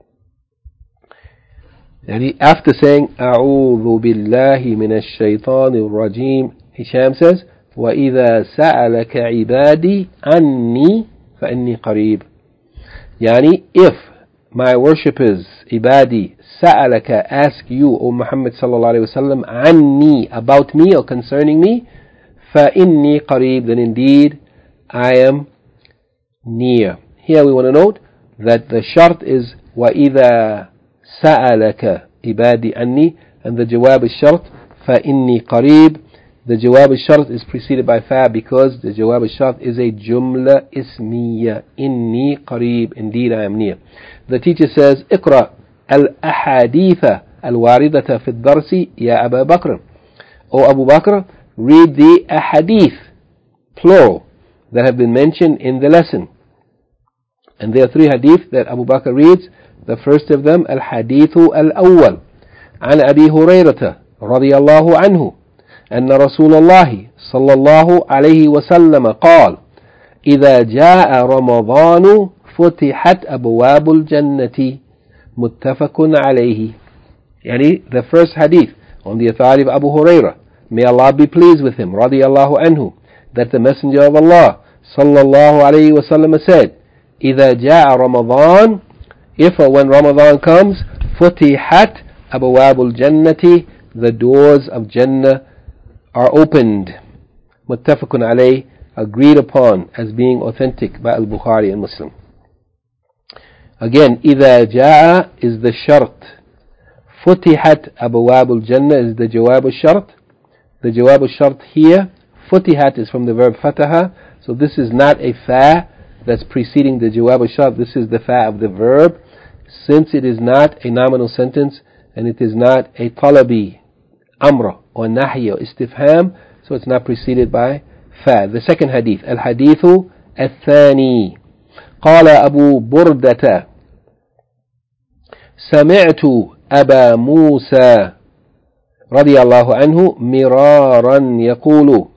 And after saying أعوذ بالله من الشيطان الرجيم, Hisham says, وَإِذَا سَأَلَكَ عِبَادِي عَنِّي فَإِنِّي قَرِيبٌ. Yani, if my worshippers, ibadi, sa'alaka, ask you, O Muhammad sallallahu alayhi wa sallam, anni, about me or concerning me, فَإِنِّي قَرِيبٌ, then indeed I am near. Here we want to note that the shart is وَإِذَا سَأَلَكَ ibadi anni, and the jawab is shart, فَإِنِّي قَرِيبٌ. The jawab al-shart is preceded by fa because the jawab al-shart is a jumla ismiya. Inni qareeb, indeed I am near. The teacher says, اقرأ الأحاديث الواردة في الدرس يا أبا بكر. O Abu Bakr, read the ahadith, plural, that have been mentioned in the lesson. And there are three hadith that Abu Bakr reads. The first of them, الحديث الأول عن أبي هريرة رضي الله عنه أن رسول الله صلى الله عليه وسلم قال إذا جاء رمضان فتحت أبواب الجنة متفق عليه. يعني the first hadith on the authority of Abu Hurairah, may Allah be pleased with him, رضي الله عنه, that the Messenger of Allah صلى الله عليه وسلم said, إذا جاء رمضان, if or when Ramadan comes, فتحت أبواب الجنة, the doors of Jannah are opened. Muttafaqun alayh, agreed upon as being authentic by Al-Bukhari and Muslim. Again, إذا جاء is the shart. فتحت أبواب الجنة is the jawab al-shart. The jawab al-shart here, فتحت is from the verb fataha, so this is not a fa that's preceding the jawab al-shart. This is the fa of the verb, since it is not a nominal sentence and it is not a talabi, amra, or nahi, or istifham, so it's not preceded by fa. The second hadith, al-hadithu al-thani, قال أبو بردة سمعت أبا موسى رضي الله عنه مرارا يقول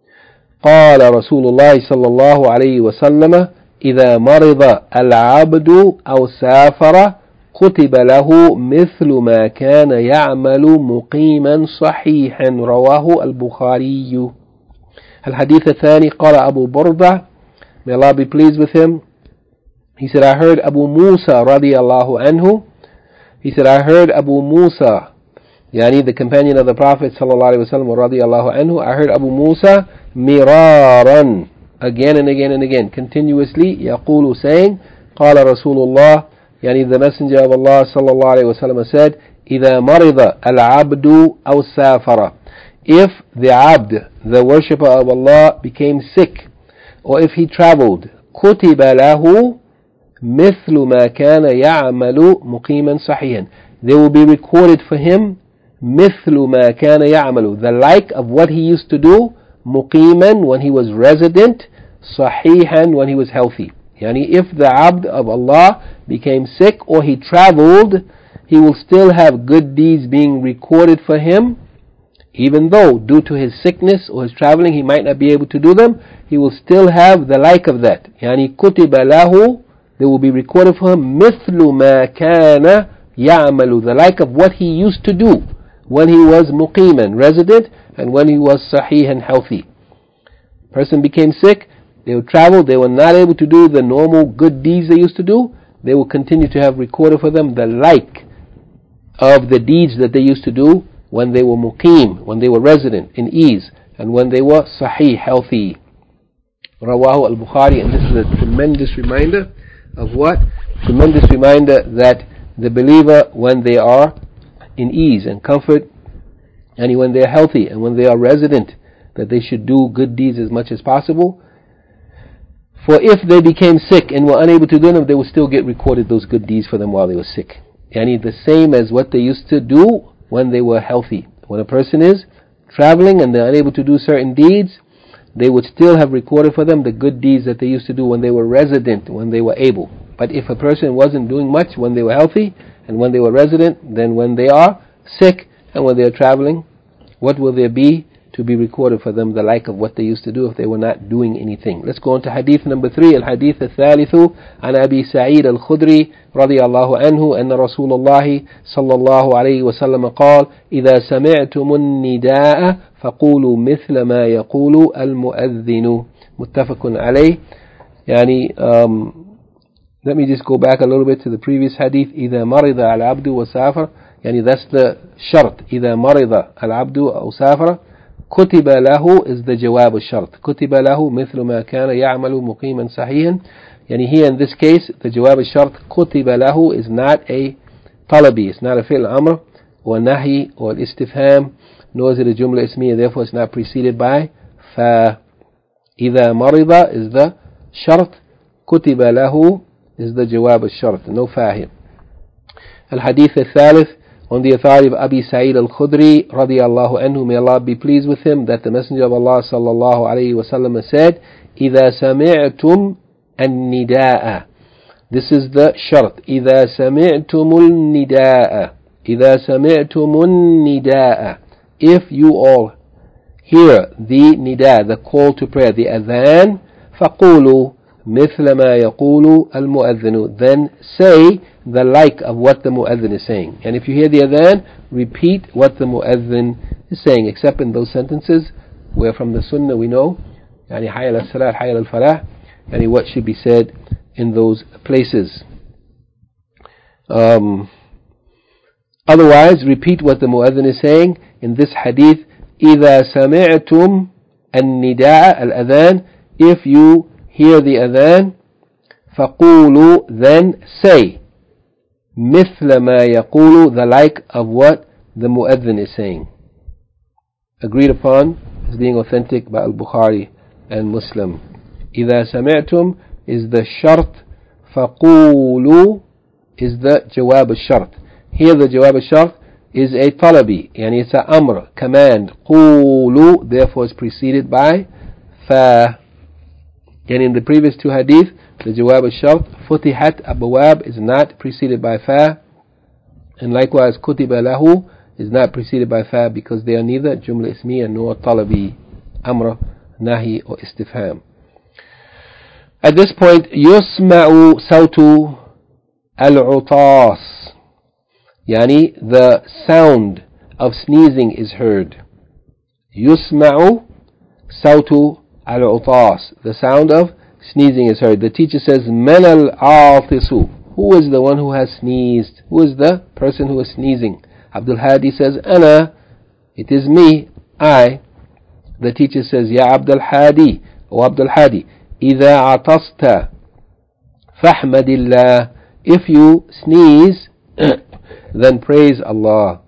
قال رسول الله صلى الله عليه وسلم إذا مرض العبد أو سافر كتب له مثل ما كان يعمل مقيما صحيحا. رواه البخاري. الحديث الثاني قال أبو بردة, may Allah be pleased with him, he said, I heard Abu Musa radiallahu anhu, he said, I heard Abu Musa, yani the companion of the Prophet sallallahu alaihi wasallam radiallahu anhu, I heard Abu Musa miraran, again and again and again, continuously, يقول, saying, قال رسول الله, yani the Messenger of Allah sallallahu alaihi wasallam said, إذا مرض العبد أو سافر, if the abd, the worshipper of Allah, became sick, or if he traveled, كتب له مثل ما كان يعمل مقيما صحيحا, there will be recorded for him مثل ما كان يعمل, the like of what he used to do, مقيما, when he was resident, صحيحا, when he was healthy. Yani if the abd of Allah became sick or he traveled, he will still have good deeds being recorded for him, even though due to his sickness or his traveling he might not be able to do them, he will still have the like of that. Yani كتب له, they will be recorded for him مثل ما كان يعمل, the like of what he used to do when he was muqiman, resident, and when he was sahih and healthy. Person became sick, they would travel, they were not able to do the normal good deeds they used to do, they will continue to have recorded for them the like of the deeds that they used to do when they were muqim, when they were resident in ease, and when they were sahih, healthy. Rawahu al-Bukhari, and this is a tremendous reminder of what? Tremendous reminder that the believer, when they are in ease and comfort, and when they are healthy, and when they are resident, that they should do good deeds as much as possible. For if they became sick and were unable to do them, they would still get recorded those good deeds for them while they were sick. Yani the same as what they used to do when they were healthy. When a person is traveling and they're unable to do certain deeds, they would still have recorded for them the good deeds that they used to do when they were resident, when they were able. But if a person wasn't doing much when they were healthy and when they were resident, then when they are sick and when they are traveling, what will there be to be recorded for them, the like of what they used to do if they were not doing anything? Let's go on to hadith number three. Al-hadith al-thalithu an Abi Sa'id al-Khudri رضي الله عنه أن رسول الله صلى الله عليه وسلم قال إذا سمعتم النداء فقولوا مثل ما يقول المؤذن متفق عليه. يعني um, let me just go back a little bit to the previous hadith. إذا مرض العبد وسافر, يعني that's the شرط. إذا مرض العبد أو سافر كتب له is the جواب الشرط. كتب له مثل ما كان يعمل مقيما صحيحا. يعني here in this case the جواب الشرط كتب له is not a طلبي, it's not a فعل أمر or نهي or الاستفهام, nor is it a جملة اسمية, therefore it's not preceded by فا. إذا مرض is the شرط, كتب له is the جواب الشرط, no فا here. الحديث الثالث, on the authority of Abi Sa'id al-Khudri رضي الله عنه, may Allah be pleased with him, that the Messenger of Allah صلى الله عليه وسلم said, إذا سمعتم النداء. This is the shart. إذا سمعتم النداء. إذا سمعتم النداء. If you all hear the nida, the call to prayer, the adhan, فقولوا مثل ما يقول المؤذن. Then say the like of what the mu'adhin is saying. And if you hear the adhan, repeat what the mu'adhin is saying, except in those sentences where from the sunnah we know يعني حي على الصلاة حي على الفلاح, and what should be said in those places. Um, otherwise, repeat what the mu'adhin is saying. In this hadith, إذا سمعتم النداء الأذان, if you hear the adhan, فقولوا, then say مثل ما يقول, the like of what the mu'adhin is saying. Agreed upon as being authentic by Al-Bukhari and Muslim. إذا سمعتم is the shart, فقولوا is the جواب الشرط. Here the جواب الشرط is a talabi, يعني it's a amr, command. قولوا therefore is preceded by fa. And in the previous two hadith, the جواب الشرط فتحت أبواب is not preceded by fa, and likewise كتب له is not preceded by fa, because they are neither جملة اسمية nor talabi, amr, nahi or istifham. At this point, يسمع صوت العطاس, يعني the sound of sneezing is heard. يسمع صوت العطاس, the sound of sneezing is heard. The teacher says, من العاطس, who is the one who has sneezed? Who is the person who is sneezing? Abdul Hadi says, أنا, it is me, I. The teacher says, يا عبد الحادي, O Abdul Hadi, إذا عطست فاحمد الله, if you sneeze then praise Allah.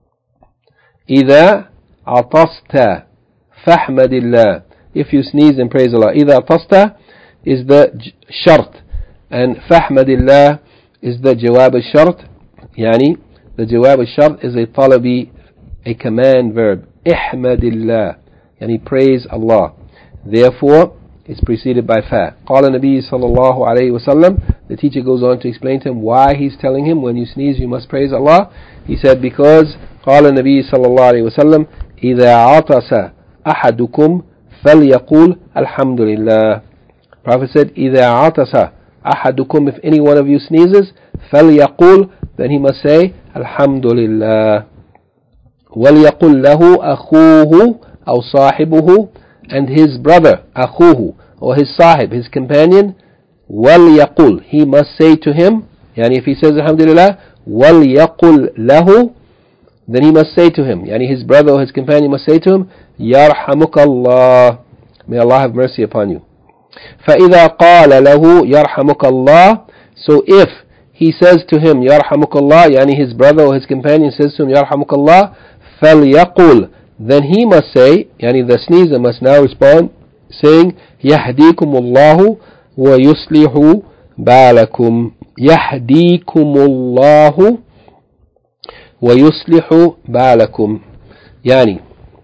إذا عطست فاحمد الله, if you sneeze then praise Allah. إذا عطست is the shart, and فاحمد الله is the جواب الشرط. يعني the جواب الشرط is a طلبي, a command verb. احمد الله, يعني praise Allah. Therefore it's preceded by fa. قال النبي صلى الله عليه وسلم, the teacher goes on to explain to him why he's telling him when you sneeze you must praise Allah. He said, because قال النبي صلى الله عليه وسلم إذا عطس أحدكم فليقول الحمد لله. Prophet said, إذا عطس أحدكم, if any one of you sneezes, فليقول, then he must say الحمد لله. وليقل له أخوه أو صاحبه, and his brother, أخوه, or his sahib, his companion, وَلْيَقُلْ, he must say to him, yani if he says alhamdulillah, وَلْيَقُلْ لَهُ, then he must say to him, yani his brother or his companion must say to him, يَرْحَمُكَ اللَّهِ, may Allah have mercy upon you. فَإِذَا قَالَ لَهُ يَرْحَمُكَ اللَّهِ, so if he says to him, يَرْحَمُكَ اللَّهِ, yani his brother or his companion says to him, يَرْحَمُكَ اللَّهِ, فَلْيَقُلْ, then he must say, yani the sneezer must now respond, saying, يَهْدِيكُمُ اللَّهُ وَيُصْلِحُ بَالَكُمْ. يَهْدِيكُمُ اللَّهُ وَيُصْلِحُ بَالَكُمْ. Yani,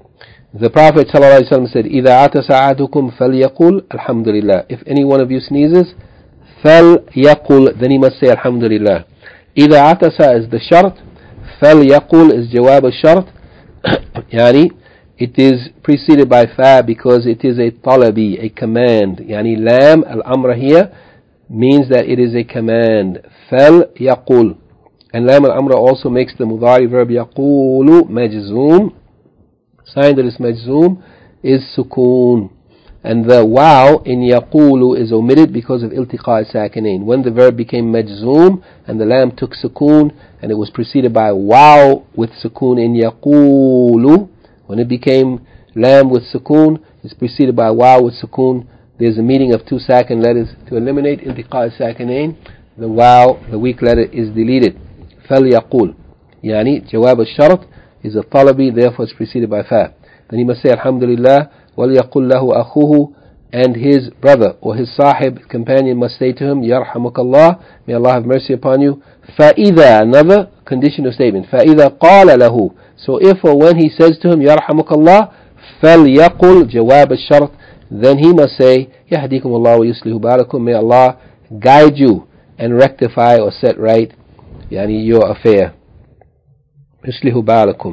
The Prophet ﷺ said, إِذَا عَتَسَ أَحَدُكُمْ فَلْيَقُلْ الْحَمْدُ لِلَّهِ. If any one of you sneezes, فَلْيَقُلْ, then he must say الحمد لله. إِذَا عَتَسَ is the shart, فَلْيَقُلْ is جواب الشرط. يعني it is preceded by fa because it is a talabi, a command. يعني lam al-amr here means that it is a command. فَلْيَقُلْ. And lam al-amr also makes the mudari verb يقول majzoom. Sign that it's majzoom is sukoon. And the wow in yaqulu is omitted because of iltiqa sakinain. When the verb became majzoom and the lam took sukoon and it was preceded by wow with sukoon in yaqulu, when it became lam with sukoon, it's preceded by wow with sukoon. There's a meeting of two sakin letters to eliminate iltiqa sakinain. The wow, the weak letter, is deleted. فَلْيَقُولُ يعني جواب الشرط is a talabi, therefore it's preceded by fa. Then he must say alhamdulillah, وَلْيَقُلْ لَهُ أَخُوهُ, and his brother or his sahib, companion, must say to him, يَرْحَمُكَ اللَّهِ, may Allah have mercy upon you. فَإِذَا, another conditional statement, فَإِذَا قَالَ لَهُ, so if or when he says to him, يَرْحَمُكَ اللَّهِ, فَلْيَقُلْ جَوَابَ الشَّرْطِ, then he must say, يَهْدِيكُمُ اللَّهُ وَيُصْلِحُ بَالَكُمْ, may Allah guide you and rectify or set right يعني your affair. يُصْلِحُ بَالَكُمْ,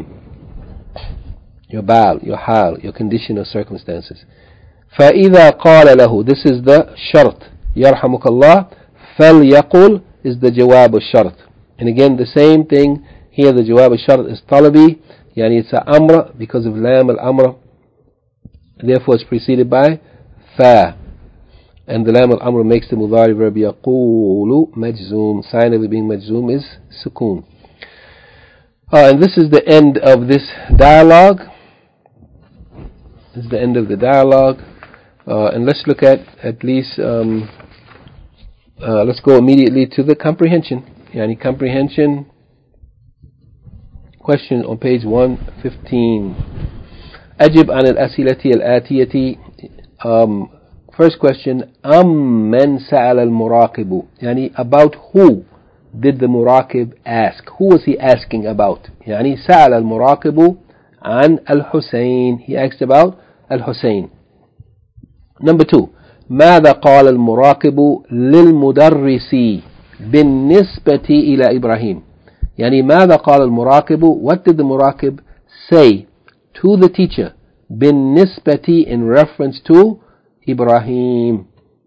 your bal, your hal, your condition or circumstances. فَإِذَا قَالَ لَهُ, this is the shart, يَرْحَمُكَ اللَّهِ. فَلْيَقُلْ is the jawab al-shart. And again the same thing here, the jawab al-shart is talabi, yani it's a amr because of lam al-amr, therefore it's preceded by fa. And the lam al-amr makes the mudari verb yaqulu majzoom. Sign of it being majzoom is sukoon. Uh, and this is the end of this dialogue. This is the end of the dialogue. Uh, and let's look at at least, um, uh, let's go immediately to the comprehension. Yani comprehension question on page one fifteen. أجب عن الأسئلة الآتية. um, First question, أم من سأل المراقب, يعني about who did the muraqib ask? Who was he asking about? يعني سأل المراقب عن الحسين, he asked about الحسين. Number two, ماذا قال المراقب للمدرس بالنسبة إلى إبراهيم, يعني ماذا قال المراقب, what did the muraqib say to the teacher بالنسبة in reference to إبراهيم.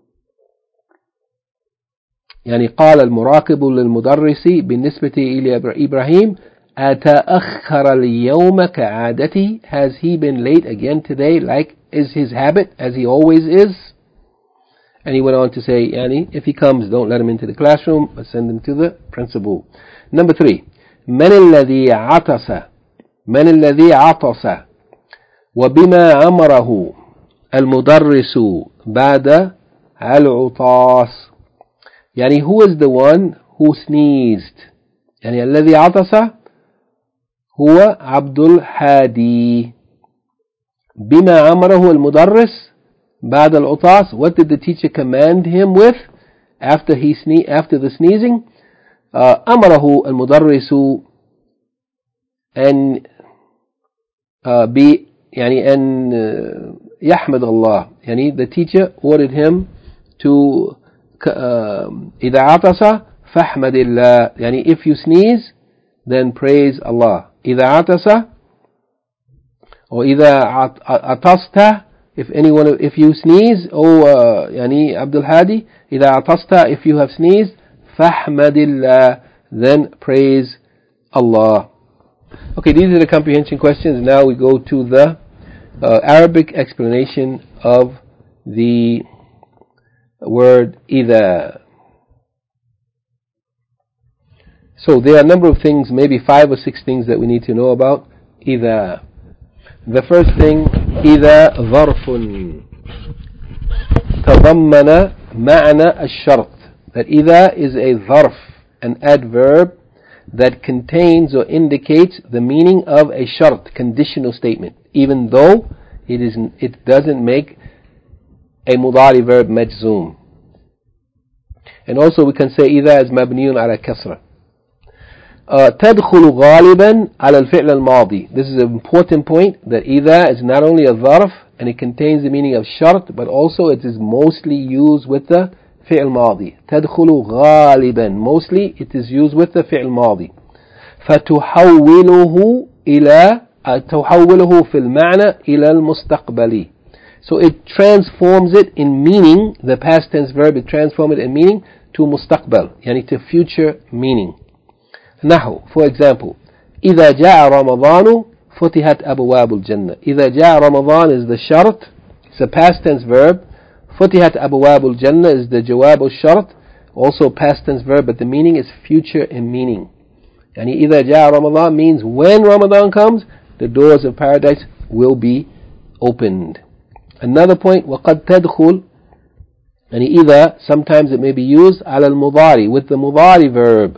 يعني قال المراقب للمدرس بالنسبة إلى إبراهيم أتأخر اليوم كعادتي, has he been late again today like is his habit, as he always is? And he went on to say, يعني if he comes, don't let him into the classroom but send him to the principal. Number three, من الذي عطس, من الذي عطس وبما أمره المدرس بعد العطاس, يعني who is the one who sneezed, يعني الذي عطس هو عبد الهادي. بما أمره المدرس بعد العطاس, what did the teacher command him with after he sne- after the sneezing? uh, أمره المدرس أن uh, be يعني أن uh, يحمد الله, يعني the teacher ordered him to uh, إذا عطس فاحمد الله, يعني if you sneeze then praise Allah. إذا عطس or إذا عطست, if anyone if you sneeze, oh uh, يعني عبد الهادي, إذا عطست, if you have sneezed, فاحمد الله, then praise Allah. Okay, these are the comprehension questions. Now we go to the uh, Arabic explanation of the word إذا. So there are a number of things, maybe five or six things that we need to know about إذا. The first thing, إذا ظرف تضمن معنى الشرط, that إذا is a ظرف, an adverb that contains or indicates the meaning of a shart, conditional statement, even though it is it doesn't make a mudari verb majzoom. And also we can say إذا as mabniyun ala kasra. uh, تدخل غالبا على الفعل الماضي. This is an important point, that إذا is not only a ظرف and it contains the meaning of شرط, but also it is mostly used with the فعل الماضي. تدخل غالبا, mostly it is used with the فعل الماضي. فتحوله إلى تحوله في المعنى إلى المستقبلي. So it transforms it in meaning, the past tense verb, it transforms it in meaning to مستقبل, يعني to future meaning. نحو, for example, إذا جاء رمضان فتحت أبواب الجنة. إذا جاء رمضان is the شرط, it's a past tense verb. فتحت أبواب الجنة is the جواب الشرط, also past tense verb, but the meaning is future in meaning. يعني إذا جاء رمضان means when Ramadan comes, the doors of paradise will be opened. Another point, وقد تدخل, يعني إذا, sometimes it may be used على المضاري, with the مضاري verb.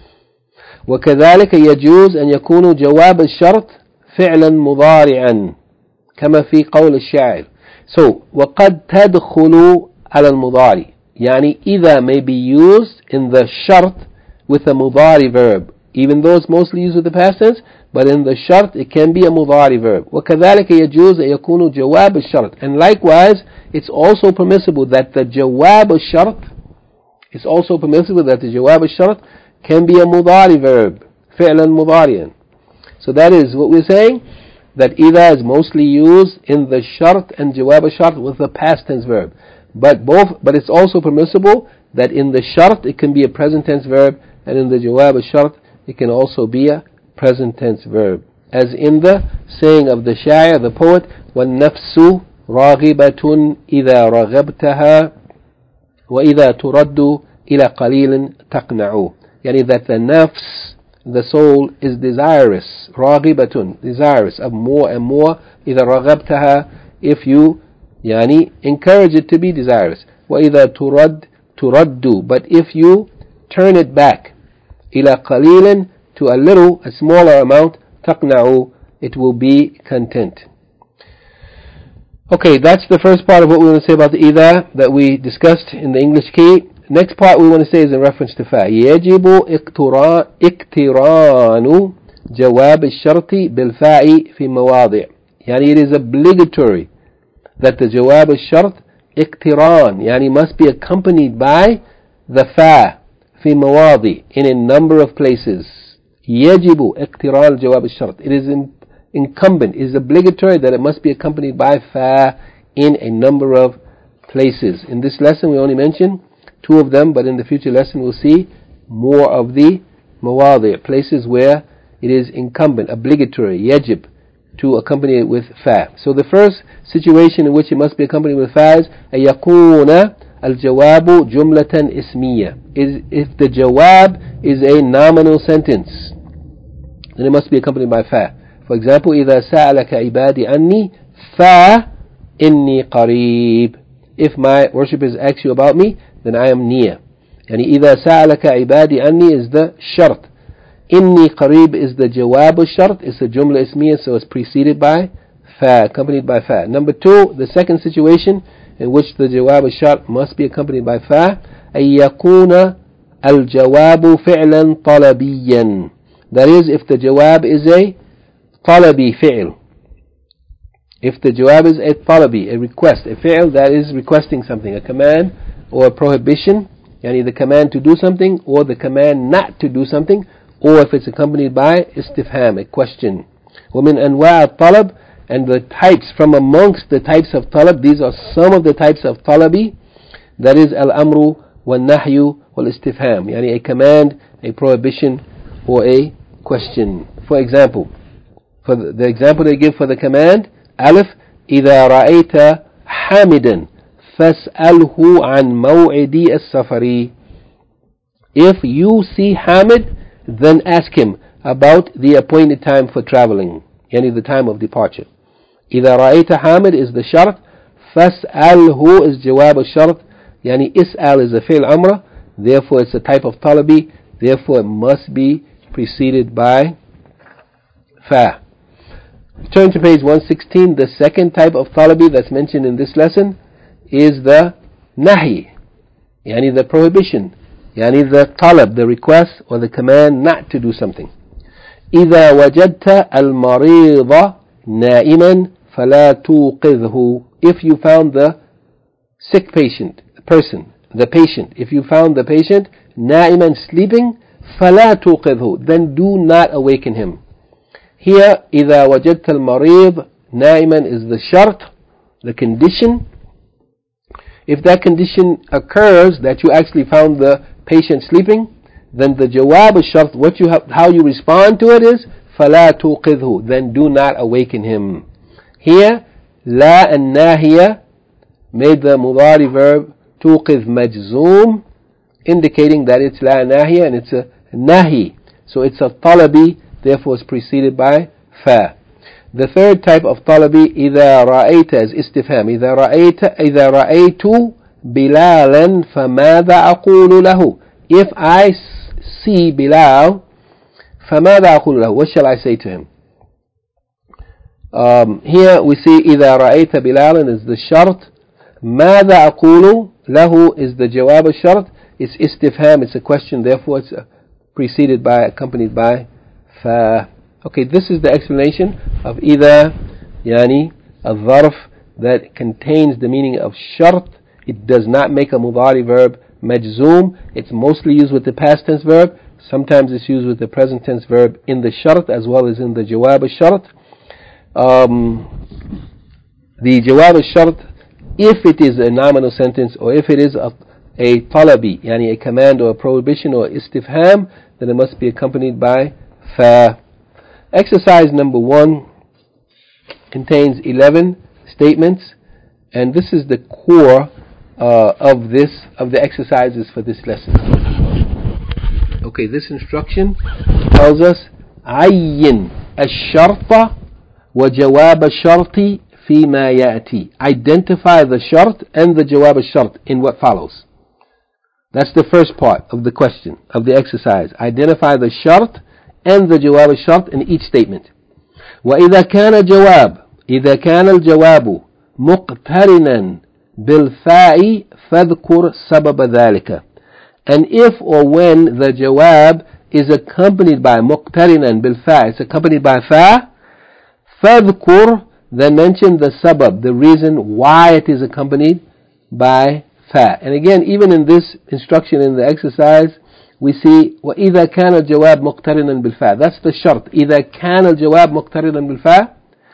وكذلك يجوز أن يكون جواب الشرط فعلا مضارعا كما في قول الشاعر. So وقد تدخل على المضاري, يعني إذا may be used in the شرط with a مضاري verb, even though it's mostly used with the past tense, but in the شرط it can be a مضاري verb. وكذلك يجوز أن يكون جواب الشرط, and likewise it's also permissible that the جواب الشرط, it's also permissible that the جواب الشرط can be a مضاري verb, فعلا مضاريا. So that is what we're saying, that إذا is mostly used in the shart and jawab al-shart with the past tense verb. But both, but it's also permissible that in the shart it can be a present tense verb, and in the jawab al-shart it can also be a present tense verb. As in the saying of the Sha'ir, the poet, وَالنَّفْسُ رَاغِبَةٌ إِذَا رَغَبْتَهَا وَإِذَا تُرَدُّ إِلَى قَلِيلٍ تَقْنَعُ. Yani that the nafs, the soul, is desirous, راغبة, desirous of more and more. إذا رغبتها, if you yani encourage it to be desirous. وإذا ترد ترد, but if you turn it back, إلى قليل, to a little, a smaller amount, تقنع, it will be content. Okay, that's the first part of what we want to say about the إذا that we discussed in the English key. Next part we want to say is in reference to fa. يجب اقتران جواب الشرط بالفاء في مواضع. يعني it is obligatory that the جواب الشرط اقتران, يعني must be accompanied by the fa في مواضع, in a number of places. يجب اقتران جواب الشرط. It is incumbent, it is obligatory that it must be accompanied by fa in a number of places. In this lesson we only mentioned two of them, but in the future lesson we'll see more of the mawadi', places where it is incumbent, obligatory, yajib, to accompany it with fa. So the first situation in which it must be accompanied with fa is أَيَكُونَ الْجَوَابُ جُمْلَةً إِسْمِيَّةً, is if the jawab is a nominal sentence, then it must be accompanied by fa. For example, إِذَا سَأَلَكَ عِبَادِ أَنِّي فَإِنِّي قَرِيبٌ. If my worshippers ask you about me, then I am near. يعني إذا سألك عبادي أني is the shart. إني قريب is the جواب الشرط, it's a jumla ismiya, so it's preceded by fa, accompanied by fa. Number two, the second situation in which the جواب الشرط must be accompanied by fa, أن يكون الجواب فعلا طلبيا. That is, if the jawab is a طلبي فعل. If the jawab is a talabi, a request, a fi'l that is requesting something, a command or a prohibition, yani the command to do something or the command not to do something, or if it's accompanied by istifham, a question. وَمِنْ أَنْوَاءِ الطَّلَبِ, and the types, from amongst the types of talab, these are some of the types of talabi, that is al-amru wal-nahyu wal-istifham, yani a command, a prohibition, or a question. For example, for the, the example they give for the command, ألف إذا رأيت حامدا فاسأله عن موعد السفر. If you see Hamid, then ask him about the appointed time for traveling, yani the time of departure. إذا رأيت حامد is the shart, فاسأله is جواب الشرط, yani is'al is a fi'l amra, therefore it's a type of talabi, therefore it must be preceded by fa. Turn to page one sixteen. The second type of talabi that's mentioned in this lesson is the nahi, yani the prohibition. يعني the طلب, the request or the command not to do something. إذا وجدت المريض نائما فلا توقظه. If you found the sick patient, the person, the patient, if you found the patient نائما, sleeping, فلا توقظه, then do not awaken him. Here إذا وجدت المريض نائما is the shart, the condition. If that condition occurs, that you actually found the patient sleeping, then the jawab al-shart, what you have, how you respond to it is فلا توقظه, then do not awaken him. Here لا الناهية made the mudari verb توقظ مجزوم, indicating that it's لا ناهية and it's a nahi, so it's a talabi, therefore it's preceded by fa. The third type of talabi, إذا رأيت, is istifham. إذا رأيت إذا رأيت بلالا فماذا أقول له. If I see Bilal, فماذا أقول له, what shall I say to him? Um, here we see إذا رأيت بلالا is the shart. ماذا أقول له is the jawab al-shart. It's istifham, it's a question, therefore it's preceded by, accompanied by fa. Okay, this is the explanation of إذا, yani a dharf that contains the meaning of shart. It does not make a mudari verb majzoom. It's mostly used with the past tense verb. Sometimes it's used with the present tense verb in the shart as well as in the jawab al-shart. Um, the jawab al-shart, if it is a nominal sentence or if it is a, a talabi, yani a command or a prohibition or istifham, then it must be accompanied by fa. Exercise number one contains eleven statements, and this is the core uh, of this of the exercises for this lesson. Okay, this instruction tells us عين الشرط وجواب الشرط فيما يأتي. Identify the shart and the jawab al-shart in what follows. That's the first part of the question, of the exercise. Identify the shart and the jawab al-shart in each statement. وإذا كان جواب إذا كان الجواب مقترنا بالفاء فاذكر سبب ذلك. And if or when the jawab is accompanied by muqtarinan بالفاء, it's accompanied by fa, فاذكر, then mention the sabab, the reason why it is accompanied by fa. And again, even in this instruction in the exercise, we see وإذا كان الجواب مقترنا بالفاء. That's the shart. إذا كان الجواب مقترنا بالفاء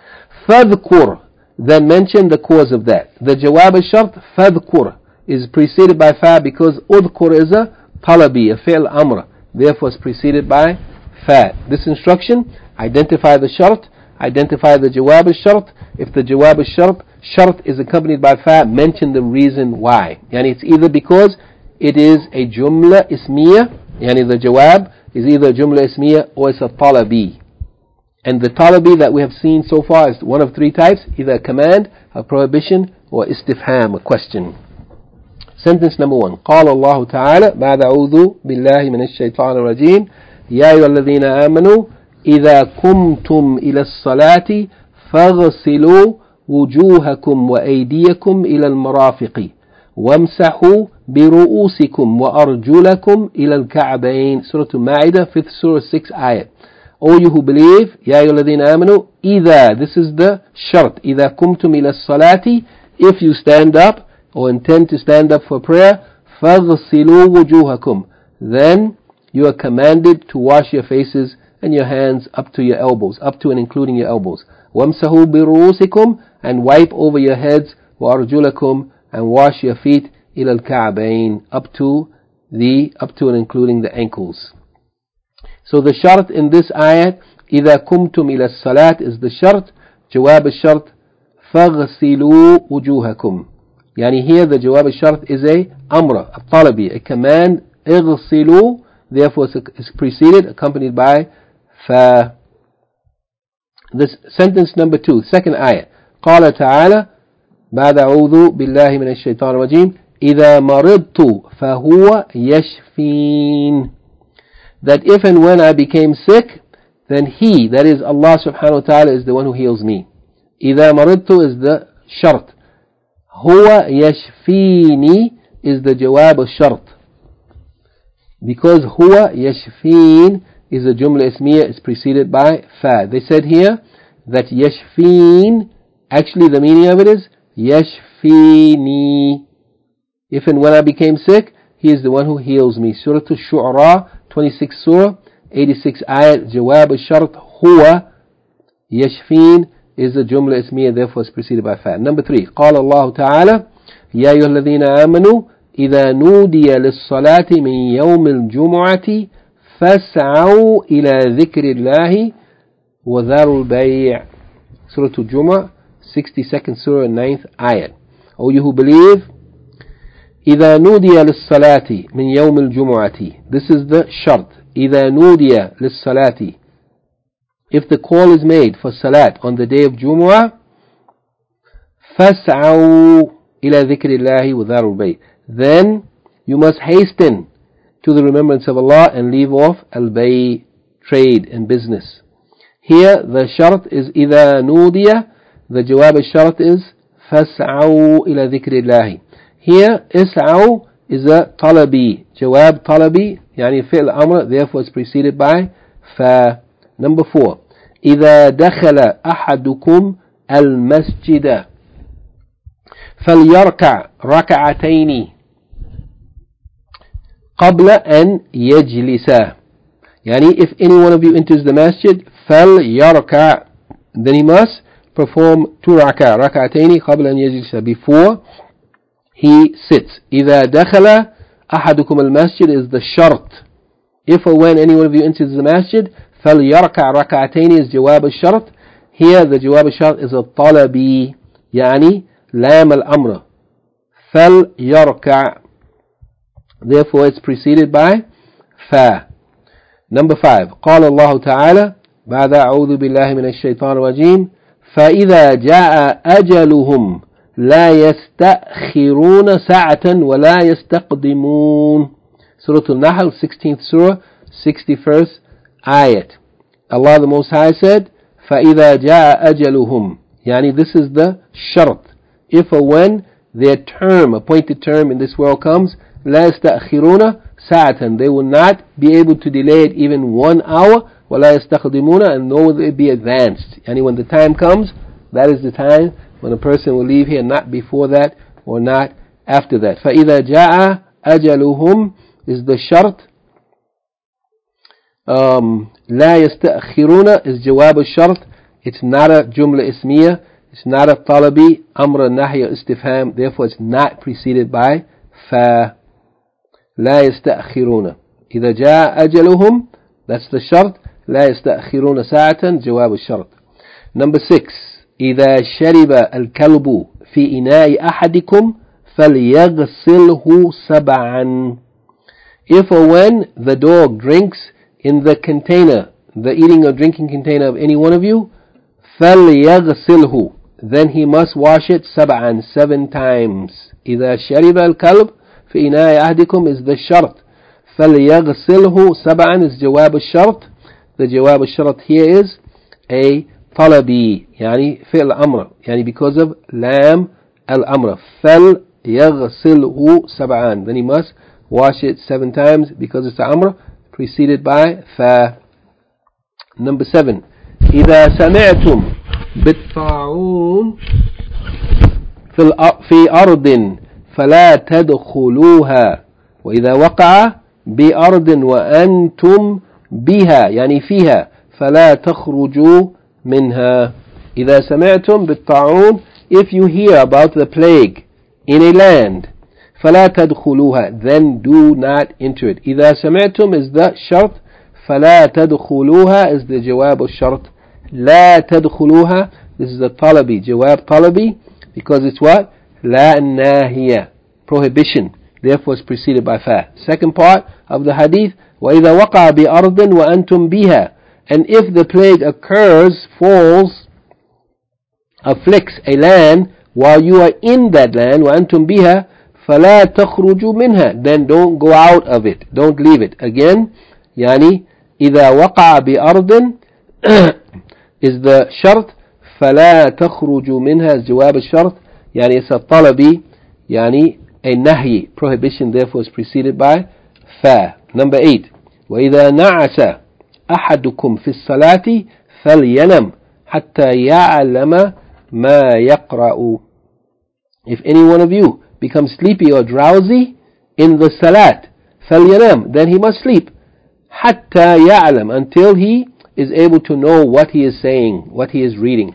فاذكر, then mention the cause of that. The jawab al-shart فاذكر is preceded by fa because udhkur is a talabi, a fi'l amr, therefore it's preceded by fa. This instruction, identify the shart, identify the jawab al-shart. If the jawab al-shart shart is accompanied by fa, mention the reason why. Yani it's either because it is a jumla ismiya, yani the jawab is either a jumla ismiya or it's a talabi. And the talabi that we have seen so far is one of three types, either a command, a prohibition, or istifham, a question. Sentence number one. قال الله تعالى بعد أعوذ بالله من الشيطان الرجيم يا أيها الذين آمنوا إذا قمتم إلى الصلاة فاغسلوا وجوهكم وأيديكم إلى المرافق وامسحوا برؤوسكم وأرجلكم إلى الكعبين. Surah Al-Ma'idah, fifth Surah, sixth ayat. O you who believe, يا أيها الذين آمنوا, إذا, this is the shart, إذا قمتم إلى الصلاة, if you stand up or intend to stand up for prayer, فاغسلوا وجوهكم, then you are commanded to wash your faces and your hands up to your elbows, up to and including your elbows. وامسحوا برؤوسكم, and wipe over your heads, وأرجلكم, and wash your feet, إلى الكعبين, up to the, up to and including the ankles. So the shart in this ayat, إذا كمتم إلى الصلاة is the shart, جواب الشرط فاغسلوا وجوهكم. Yani here the jawab al-shart is a amra, a talabi, a command, اغسلوا, therefore it's preceded, accompanied by fa. This sentence number two, second ayah. قال تعالى بعد أعوذ بالله من الشيطان الرجيم إذا مرضت فهو يشفين. That if and when I became sick, then He, that is Allah subhanahu wa ta'ala, is the one who heals me. إذا مرضت is the shart. هو يشفيني is the jawab al-shart. because huwa yashfin is a jumla ismiya, is preceded by fa. They said here that yashfin, actually the meaning of it is yashfini. If and when I became sick, He is the one who heals me. Surah Al-Shu'ara, twenty-sixth Surah, eighty-six ayat. Jawab al-shart huwa yashfin is a jumla ismiya, therefore it's preceded by fa. Number three, قال الله تعالى يا أيها الذين آمنوا إذا نودي للصلاة من يوم الجمعة فاسعوا إلى ذكر الله وذروا البيع. Surah Al-Jumu'ah, sixty-second Surah, ninth ayat. O you who believe, إذا نودي للصلاة من يوم الجمعة. This is the shart. إذا نودي للصلاة. If the call is made for salat on the day of Jumu'ah, فاسعوا إلى ذكر الله وذروا البيع. Then you must hasten to the remembrance of Allah and leave off al-bay, trade and business. Here the shart is إذا نودي. The jawab al-shart is فاسعوا إلى ذكر الله. Here اسعوا is a talabi, jawab talabi, يعني فعل أمر, therefore it's preceded by fa. Number four, إذا دخل أحدكم المسجد فليركع ركعتين قبل أن يجلس. يعني if any one of you enters the masjid, فليركع, then he must perform two rak'ah, ركعتين قبل أن يجلس, before he sits. إذا دخل أحدكم المسجد is the shart. If or when any one of you enters the masjid, فليركع ركعتين is جواب الشرط. Here the جواب الشرط is a طلبي, يعني لام الأمر, فليركع, therefore it's preceded by fa. Number five, قال الله تعالى بعد أعوذ بالله من الشيطان الرجيم فإذا جاء أجلهم لا يستأخرون ساعة ولا يستقدمون. Surah Al-Nahl, sixteenth Surah, sixty-first ayat. Allah the Most High said, فَإِذَا جَاءَ أَجَلُهُمْ, يعني this is the shart. If or when their term, appointed term in this world comes, لَا يَسْتَأْخِرُونَ سَاعَةً, they will not be able to delay it even one hour, وَلَا يَسْتَقْدِمُونَ, and nor will it be advanced. Yani when the time comes, that is the time when a person will leave here, not before that or not after that. فَإِذَا جَاءَ أَجَلُهُمْ is the shart. Um, لا يستأخرون is جواب الشرط. It's not a jumla ismiya, it's not a talabi, amr nahy istifham, therefore it's not preceded by fa. لا يستأخرون. إذا جاء أجلهم, that's the shart. لا يستأخرون ساعة, جواب الشرط. Number six, إذا شرب الكلب في إناء أحدكم فليغسله سبعا. If or when the dog drinks in the container, the eating or drinking container of any one of you, فليغسله, then he must wash it سبعا, seven times. إذا شرب الكلب في إناء أحدكم is the shart. فليغسله سبعا is جواب الشرط. The جواب الشرط here is a طلبي, يعني فعل أمر, يعني because of لام الأمر, فليغسله سبعا, then he must wash it seven times because it's amr, preceded by fa. Number seven, إذا سمعتم بالطاعون في أرض فلا تدخلوها وإذا وقع بأرض وأنتم بها, يعني فيها, فلا تخرجوا منها. إذا سمعتم بالطاعون, if you hear about the plague in a land, فلا تدخلوها, then do not enter it. إذا سمعتم is the shart, فلا تدخلوها is the جواب الشرط. لا تدخلوها, this is the طلبي, جواب طلبي, because it's what? لا الناهية, prohibition, therefore it's preceded by fa. Second part of the hadith, وإذا وقع بأرض وأنتم بها, and if the plague occurs, falls, afflicts a land while you are in that land, وأنتم بها, فلا تخرجوا منها, then don't go out of it, don't leave it. Again, يعني إذا وقع بأرض is the shart, فلا تخرجوا منها is جواب الشرط, يعني it's a طلبي, يعني a nahi, prohibition, therefore is preceded by fa. Number eight. وإذا نعس أحدكم في الصلاة فلينم حتى يعلم ما يقرأ. If any one of you becomes sleepy or drowsy in the salat, فلينم, then he must sleep. حتى يعلم, until he is able to know what he is saying, what he is reading.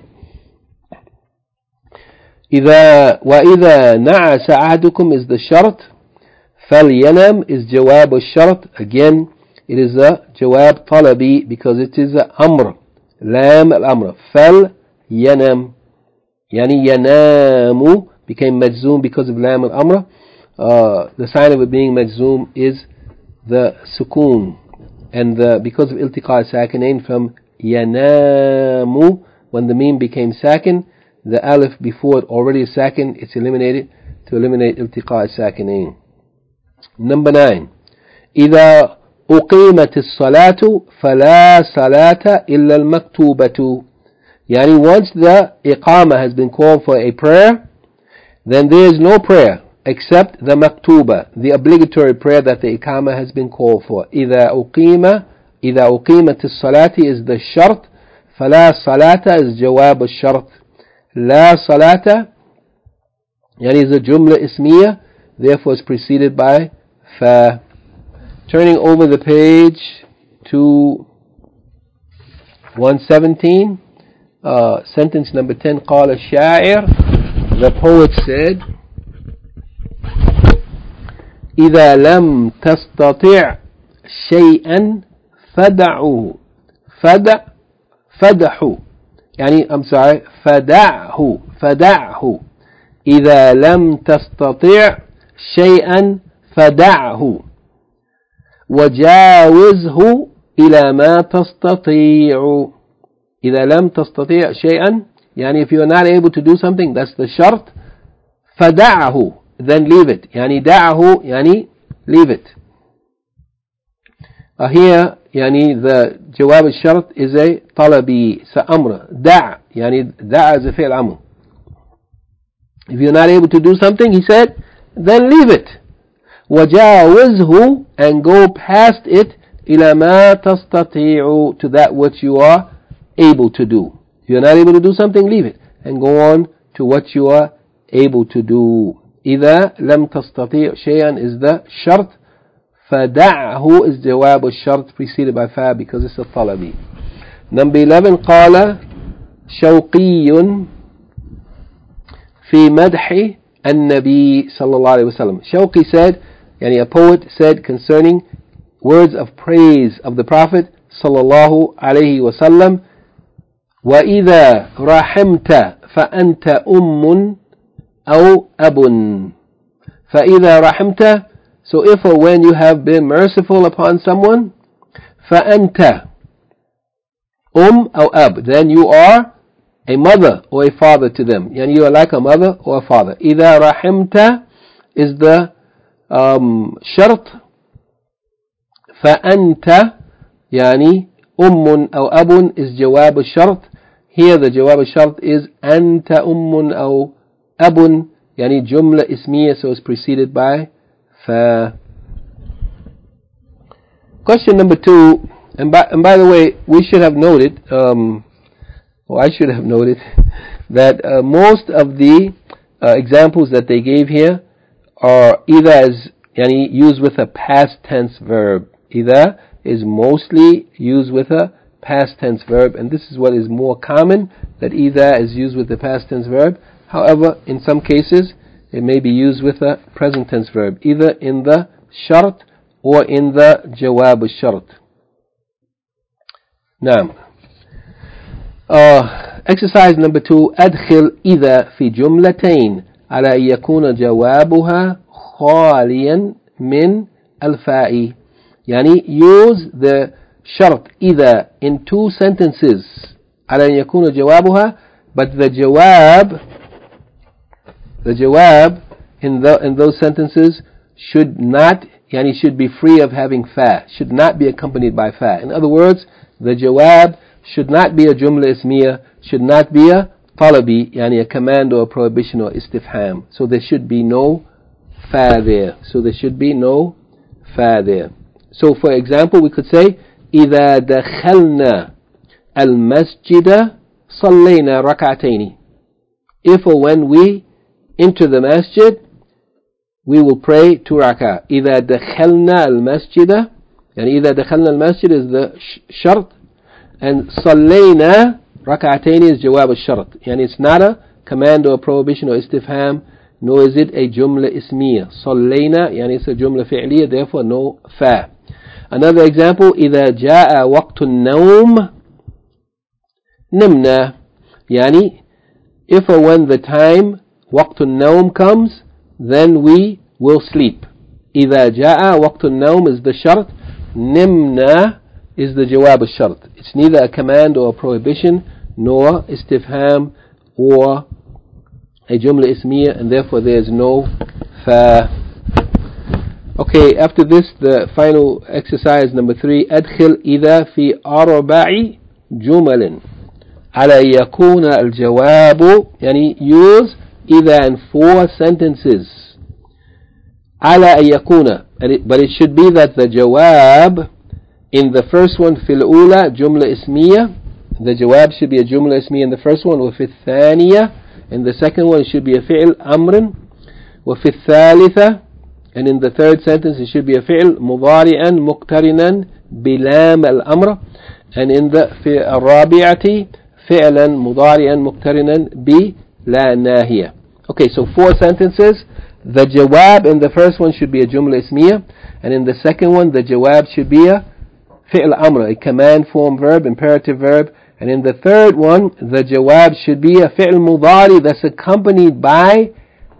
إذا وإذا نعس أحدكم is the shart. فلينم is جواب الشرط. Again, it is a جواب طلبي because it is a أمر. لام الأمر. فلينم يعني ينام became مجزوم because of لام الأمر. Uh, the sign of it being مجزوم is the sukun, and the, because of iltiqa sakinain from yanamu, when the meme became sakin, the alif before it already is sakin, it's eliminated to eliminate iltiqa sakinain. Number nine. إذا أقيمت الصلاة فلا صلاة إلا المكتوبة. Yani once the iqama has been called for a prayer, then there is no prayer except the maktuba, the obligatory prayer that the iqama has been called for. إذا أقيم إذا أقيمت الصلاة is the shart. فلا صلاة is جواب الشرط. لا صلاة يعني is a jumla ismiya, therefore is preceded by fa. Turning over the page to one seventeen, uh, sentence number ten. قال الشاعر, the poet said, إذا لم تستطع شيئا فدعه فدع فدحه يعني I'm sorry فدعه فدعه إذا لم تستطع شيئا فدعه وجاوزه إلى ما تستطيع. إذا لم تستطيع شيئا يعني if you are not able to do something, that's the shart. فدعه, then leave it. يعني دعه يعني leave it. Uh, here يعني the جواب الشرط is a طلبي سأمر. دع يعني دع is a فعل أمر. If you're not able to do something, he said, then leave it. وجاوزه, and go past it, إلى ما تستطيع, to that which you are able to do. If you're not able to do something, leave it and go on to what you are able to do. إذا لم تستطيع شيئا is the shart. فدعه is جواب الشرط preceded by fa because it's a طلبي. Number eleven. قال شوقي في مدح النبي صلى الله عليه وسلم. Shawqi said, yani a poet said concerning words of praise of the Prophet صلى الله عليه وسلم, وإذا رحمت فأنت أم أو أب. فإذا رحمت, so if or when you have been merciful upon someone, فأنت أم أو أب, then you are a mother or a father to them. Yani you are like a mother or a father. إذا رحمت is the um, shart. فأنت يعني أم أو أب is جواب الشرط. Here the جواب الشرط is أنت أم أو أب, يعني جملة اسمية, so it's preceded by fa. Question number two, and by, and by the way, we should have noted, um, or I should have noted, that uh, most of the uh, examples that they gave here are either as yani, used with a past tense verb. Either is mostly used with a past tense verb, and this is what is more common, that either is used with the past tense verb. However, in some cases, it may be used with a present tense verb, either in the shart or in the jawab al-shart. Now, uh, exercise number two. أدخل إذا في جملتين على أن يكون جوابها خاليا من الفاء. يعني use the shart إذا in two sentences على أن يكون جوابها, but the jawab the jawab in the in those sentences should not yani should be free of having fa, should not be accompanied by fa. In other words, the jawab should not be a jumla ismiya, should not be a talabi, yani a command or a prohibition or istifham. So there should be no fa there. So there should be no fa there. So for example, we could say إذا دخلنا المسجد صلينا ركعتين. If or when we enter the masjid, we will pray two rak'ah. إذا دخلنا المسجد, يعني إذا دخلنا المسجid is the shart, and صلينا ركعتين is جواب الشرط. يعني it's not a command or a prohibition or istifham, nor is it a jumla ismiya. صلينا يعني it's a jumla fi'liya, therefore no fa. Another example, إذا جاء وقت النوم نمنا, يعني if or when the time وقت النوم comes, then we will sleep. إذا جاء وقت النوم is the shart, نمنا is the jawab al-shart. It's neither a command or a prohibition, nor istifham or a jumla ismiya, and therefore there is no fa. Okay, after this, the final exercise number three. أدخل إذا في أربع جمل على يكون الجواب, يعني use إذا in four sentences. على أن يكون, but it should be that the jawab in the first one في الأولى جملة اسمية. The jawab should be a jumla ismiya in the first one. وفي الثانية, in the second one it should be a فعل أمر. وفي الثالثة, and in the third sentence it should be a فعل مضارعا مقترنا بلام الأمر. And in the في الرابعة فعلا مضارعا مقترنا بلا ناهية. Okay, so four sentences. The jawab in the first one should be a jumla ismiya, and in the second one the jawab should be a fi'l amr, a command form verb, imperative verb, and in the third one the jawab should be a fi'l mudari that's accompanied by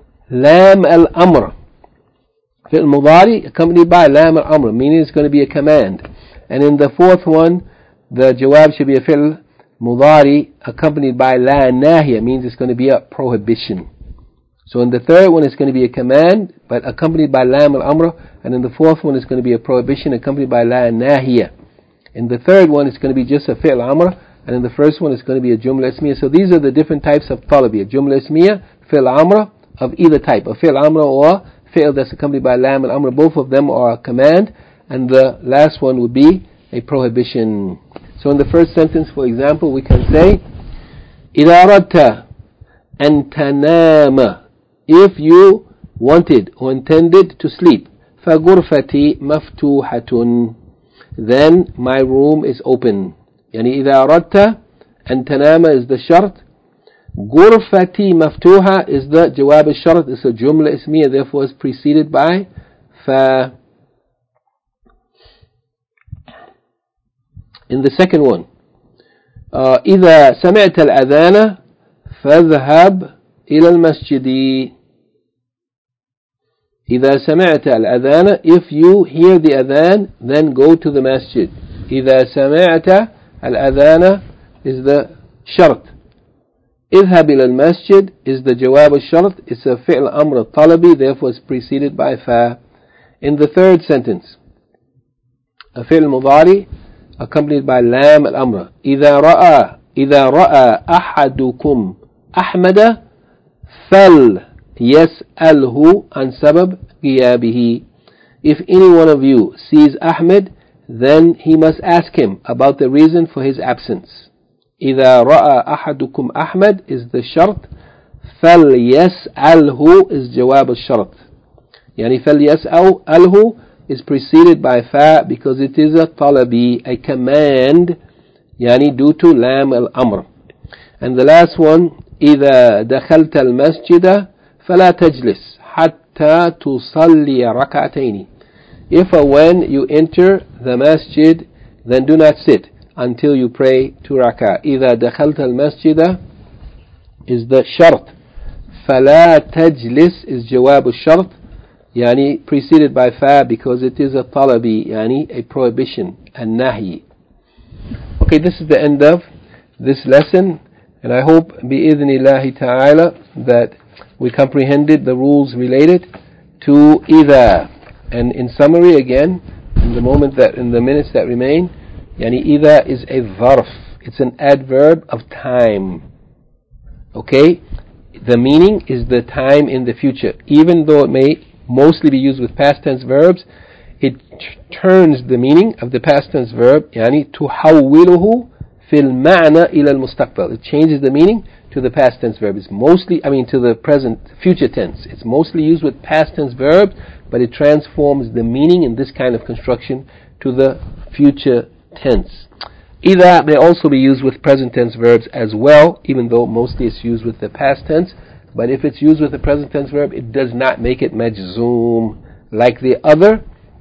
lam al-amr. Fi'l mudari accompanied by lam al-amr, meaning it's going to be a command. And in the fourth one the jawab should be a fi'l mudari accompanied by la nahiya, means it's going to be a prohibition. So in the third one it's going to be a command but accompanied by lam al-amr, and in the fourth one it's going to be a prohibition accompanied by la nahiya. In the third one it's going to be just a fi'l amr, and in the first one it's going to be a jumla ismiya. So these are the different types of talabi: a jumla ismiya, fi'l amr of either type, a fi'l amr or fi'l that's accompanied by lam al-amr. Both of them are a command, and the last one would be a prohibition. So in the first sentence, for example, we can say إذا أردت أن تنام, if you wanted or intended to sleep, فغرفتي مفتوحة, then my room is open. يعني إذا أردت أن تنام is the shart, غرفتي مفتوحة is the جواب الشرط, it's a jumla ismiya, therefore it's preceded by fa. In the second one, uh, إذا سمعت الأذان فاذهب إلى المسجد. إذا سمعت الأذان, if you hear the adhan, then go to the masjid. إذا سمعت الأذان is the shart. اذهب إلى المسجد is the jawab al-shart. It's a fi'l amr talabi, therefore it's preceded by fa. In the third sentence, a fi'l mudari accompanied by lam al-amr. إذا رأى إذا رأى أحدكم أحمد فليسأله عن سبب غيابه. If any one of you sees Ahmed, then he must ask him about the reason for his absence. إذا رأى أحدكم أحمد is the shart. فليسأله is جواب الشرط. يعني فليسأله is preceded by fa because it is a talabi, a command, يعني due to lam al-amr. And the last one, إذا دخلت المسجد فلا تجلس حتى تصلي ركعتين. If or when you enter the masjid, then do not sit until you pray two rak'ah. إذا دخلت المسجد is the shart. فلا تجلس is جواب الشرط, يعني preceded by fa because it is a talabi, يعني a prohibition, a nahi. Okay, this is the end of this lesson, and I hope bi'idhnillahi ta'ala that we comprehended the rules related to إذا. And in summary again, in the moment that in the minutes that remain, يعني إذا is a dharf, it's an adverb of time. Okay, the meaning is the time in the future, even though it may mostly be used with past tense verbs. it t- turns the meaning of the past tense verb, يعني تحوله في المعنى إلى المستقبل. It changes the meaning to the past tense verb. It's mostly, I mean, to the present, future tense. It's mostly used with past tense verbs, but it transforms the meaning in this kind of construction to the future tense. Either may also be used with present tense verbs as well, even though mostly it's used with the past tense. But if it's used with the present tense verb, it does not make it majzoom like the other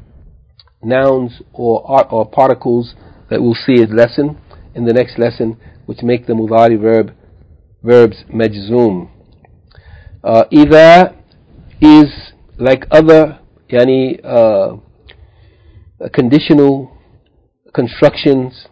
nouns or or particles that we'll see in lesson in the next lesson, which make the mudari verb verbs majzoom. Uh, either is like other yani uh, conditional constructions,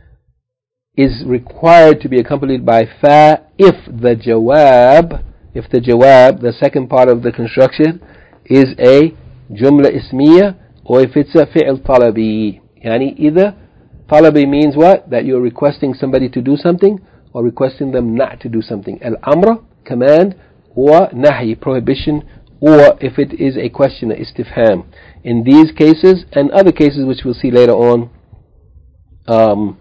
is required to be accompanied by fa if the jawab, if the jawab, the second part of the construction, is a jumla ismiya, or if it's a fi'l talabi. Yani either talabi means what? That you're requesting somebody to do something, or requesting them not to do something. Al-amr, command, or nahi, prohibition, or if it is a question, istifham. In these cases, and other cases which we'll see later on, um,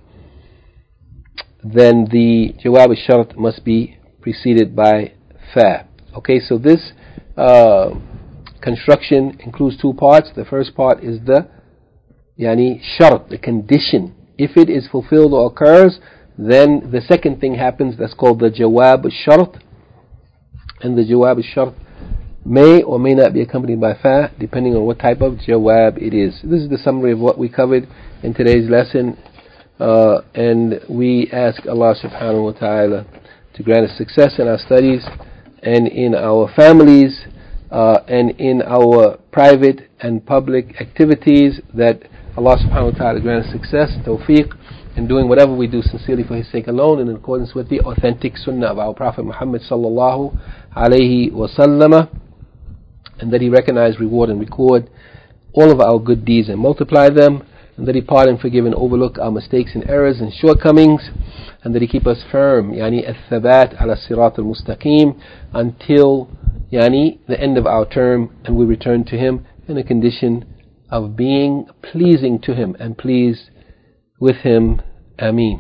then the jawab al-shart must be preceded by fa. Okay, so this uh, construction includes two parts. The first part is the yani shart, the condition. If it is fulfilled or occurs, then the second thing happens, that's called the jawab al-shart. And the jawab al-shart may or may not be accompanied by fa, depending on what type of jawab it is. This is the summary of what we covered in today's lesson. Uh, and we ask Allah subhanahu wa ta'ala to grant us success in our studies and in our families uh, and in our private and public activities, that Allah subhanahu wa ta'ala grant us success, tawfiq, in doing whatever we do sincerely for His sake alone, in accordance with the authentic sunnah of our Prophet Muhammad sallallahu alayhi wa sallam, and that He recognize, reward and record all of our good deeds and multiply them, and that He pardon, forgive and overlook our mistakes and errors and shortcomings, and that He keep us firm, yani al-thabat ala sirat al-mustaqim, until yani the end of our term, and we return to Him in a condition of being pleasing to Him and pleased with Him. Ameen.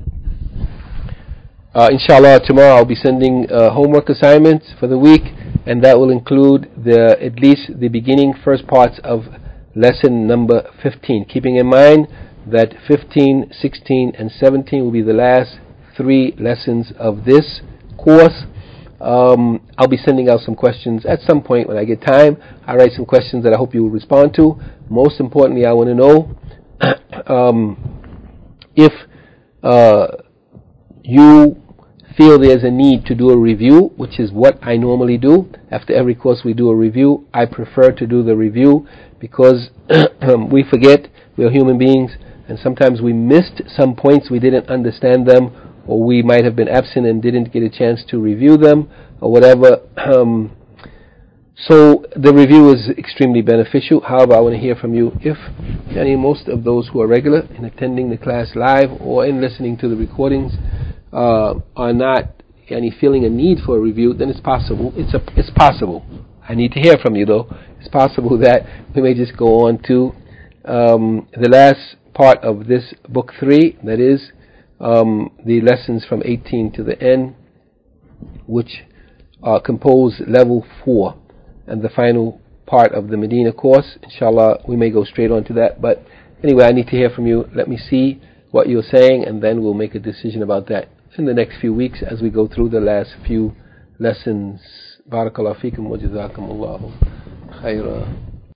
Uh, inshallah, tomorrow I'll be sending uh, homework assignments for the week, and that will include the at least the beginning first parts of lesson number fifteen, keeping in mind that fifteen, sixteen and seventeen will be the last three lessons of this course. um, I'll be sending out some questions at some point when I get time. I write some questions that I hope you will respond to. Most importantly, I want to know um, if uh, you feel there's a need to do a review, which is what I normally do. After every course we do a review. I prefer to do the review because we forget, we're human beings, and sometimes we missed some points, we didn't understand them, or we might have been absent and didn't get a chance to review them, or whatever. Um, so the review is extremely beneficial. However, I want to hear from you. If any, most of those who are regular in attending the class live or in listening to the recordings uh, are not any feeling a need for a review, then it's possible. It's a, it's possible. I need to hear from you though. It's possible that we may just go on to um, the last part of this book three, that is um, the lessons from eighteen to the end, which uh, compose level four, and the final part of the Medina course. Inshallah, we may go straight on to that. But anyway, I need to hear from you. Let me see what you're saying, and then we'll make a decision about that in the next few weeks as we go through the last few lessons. Barakallahu feekum wa jazakum Allahu khaira.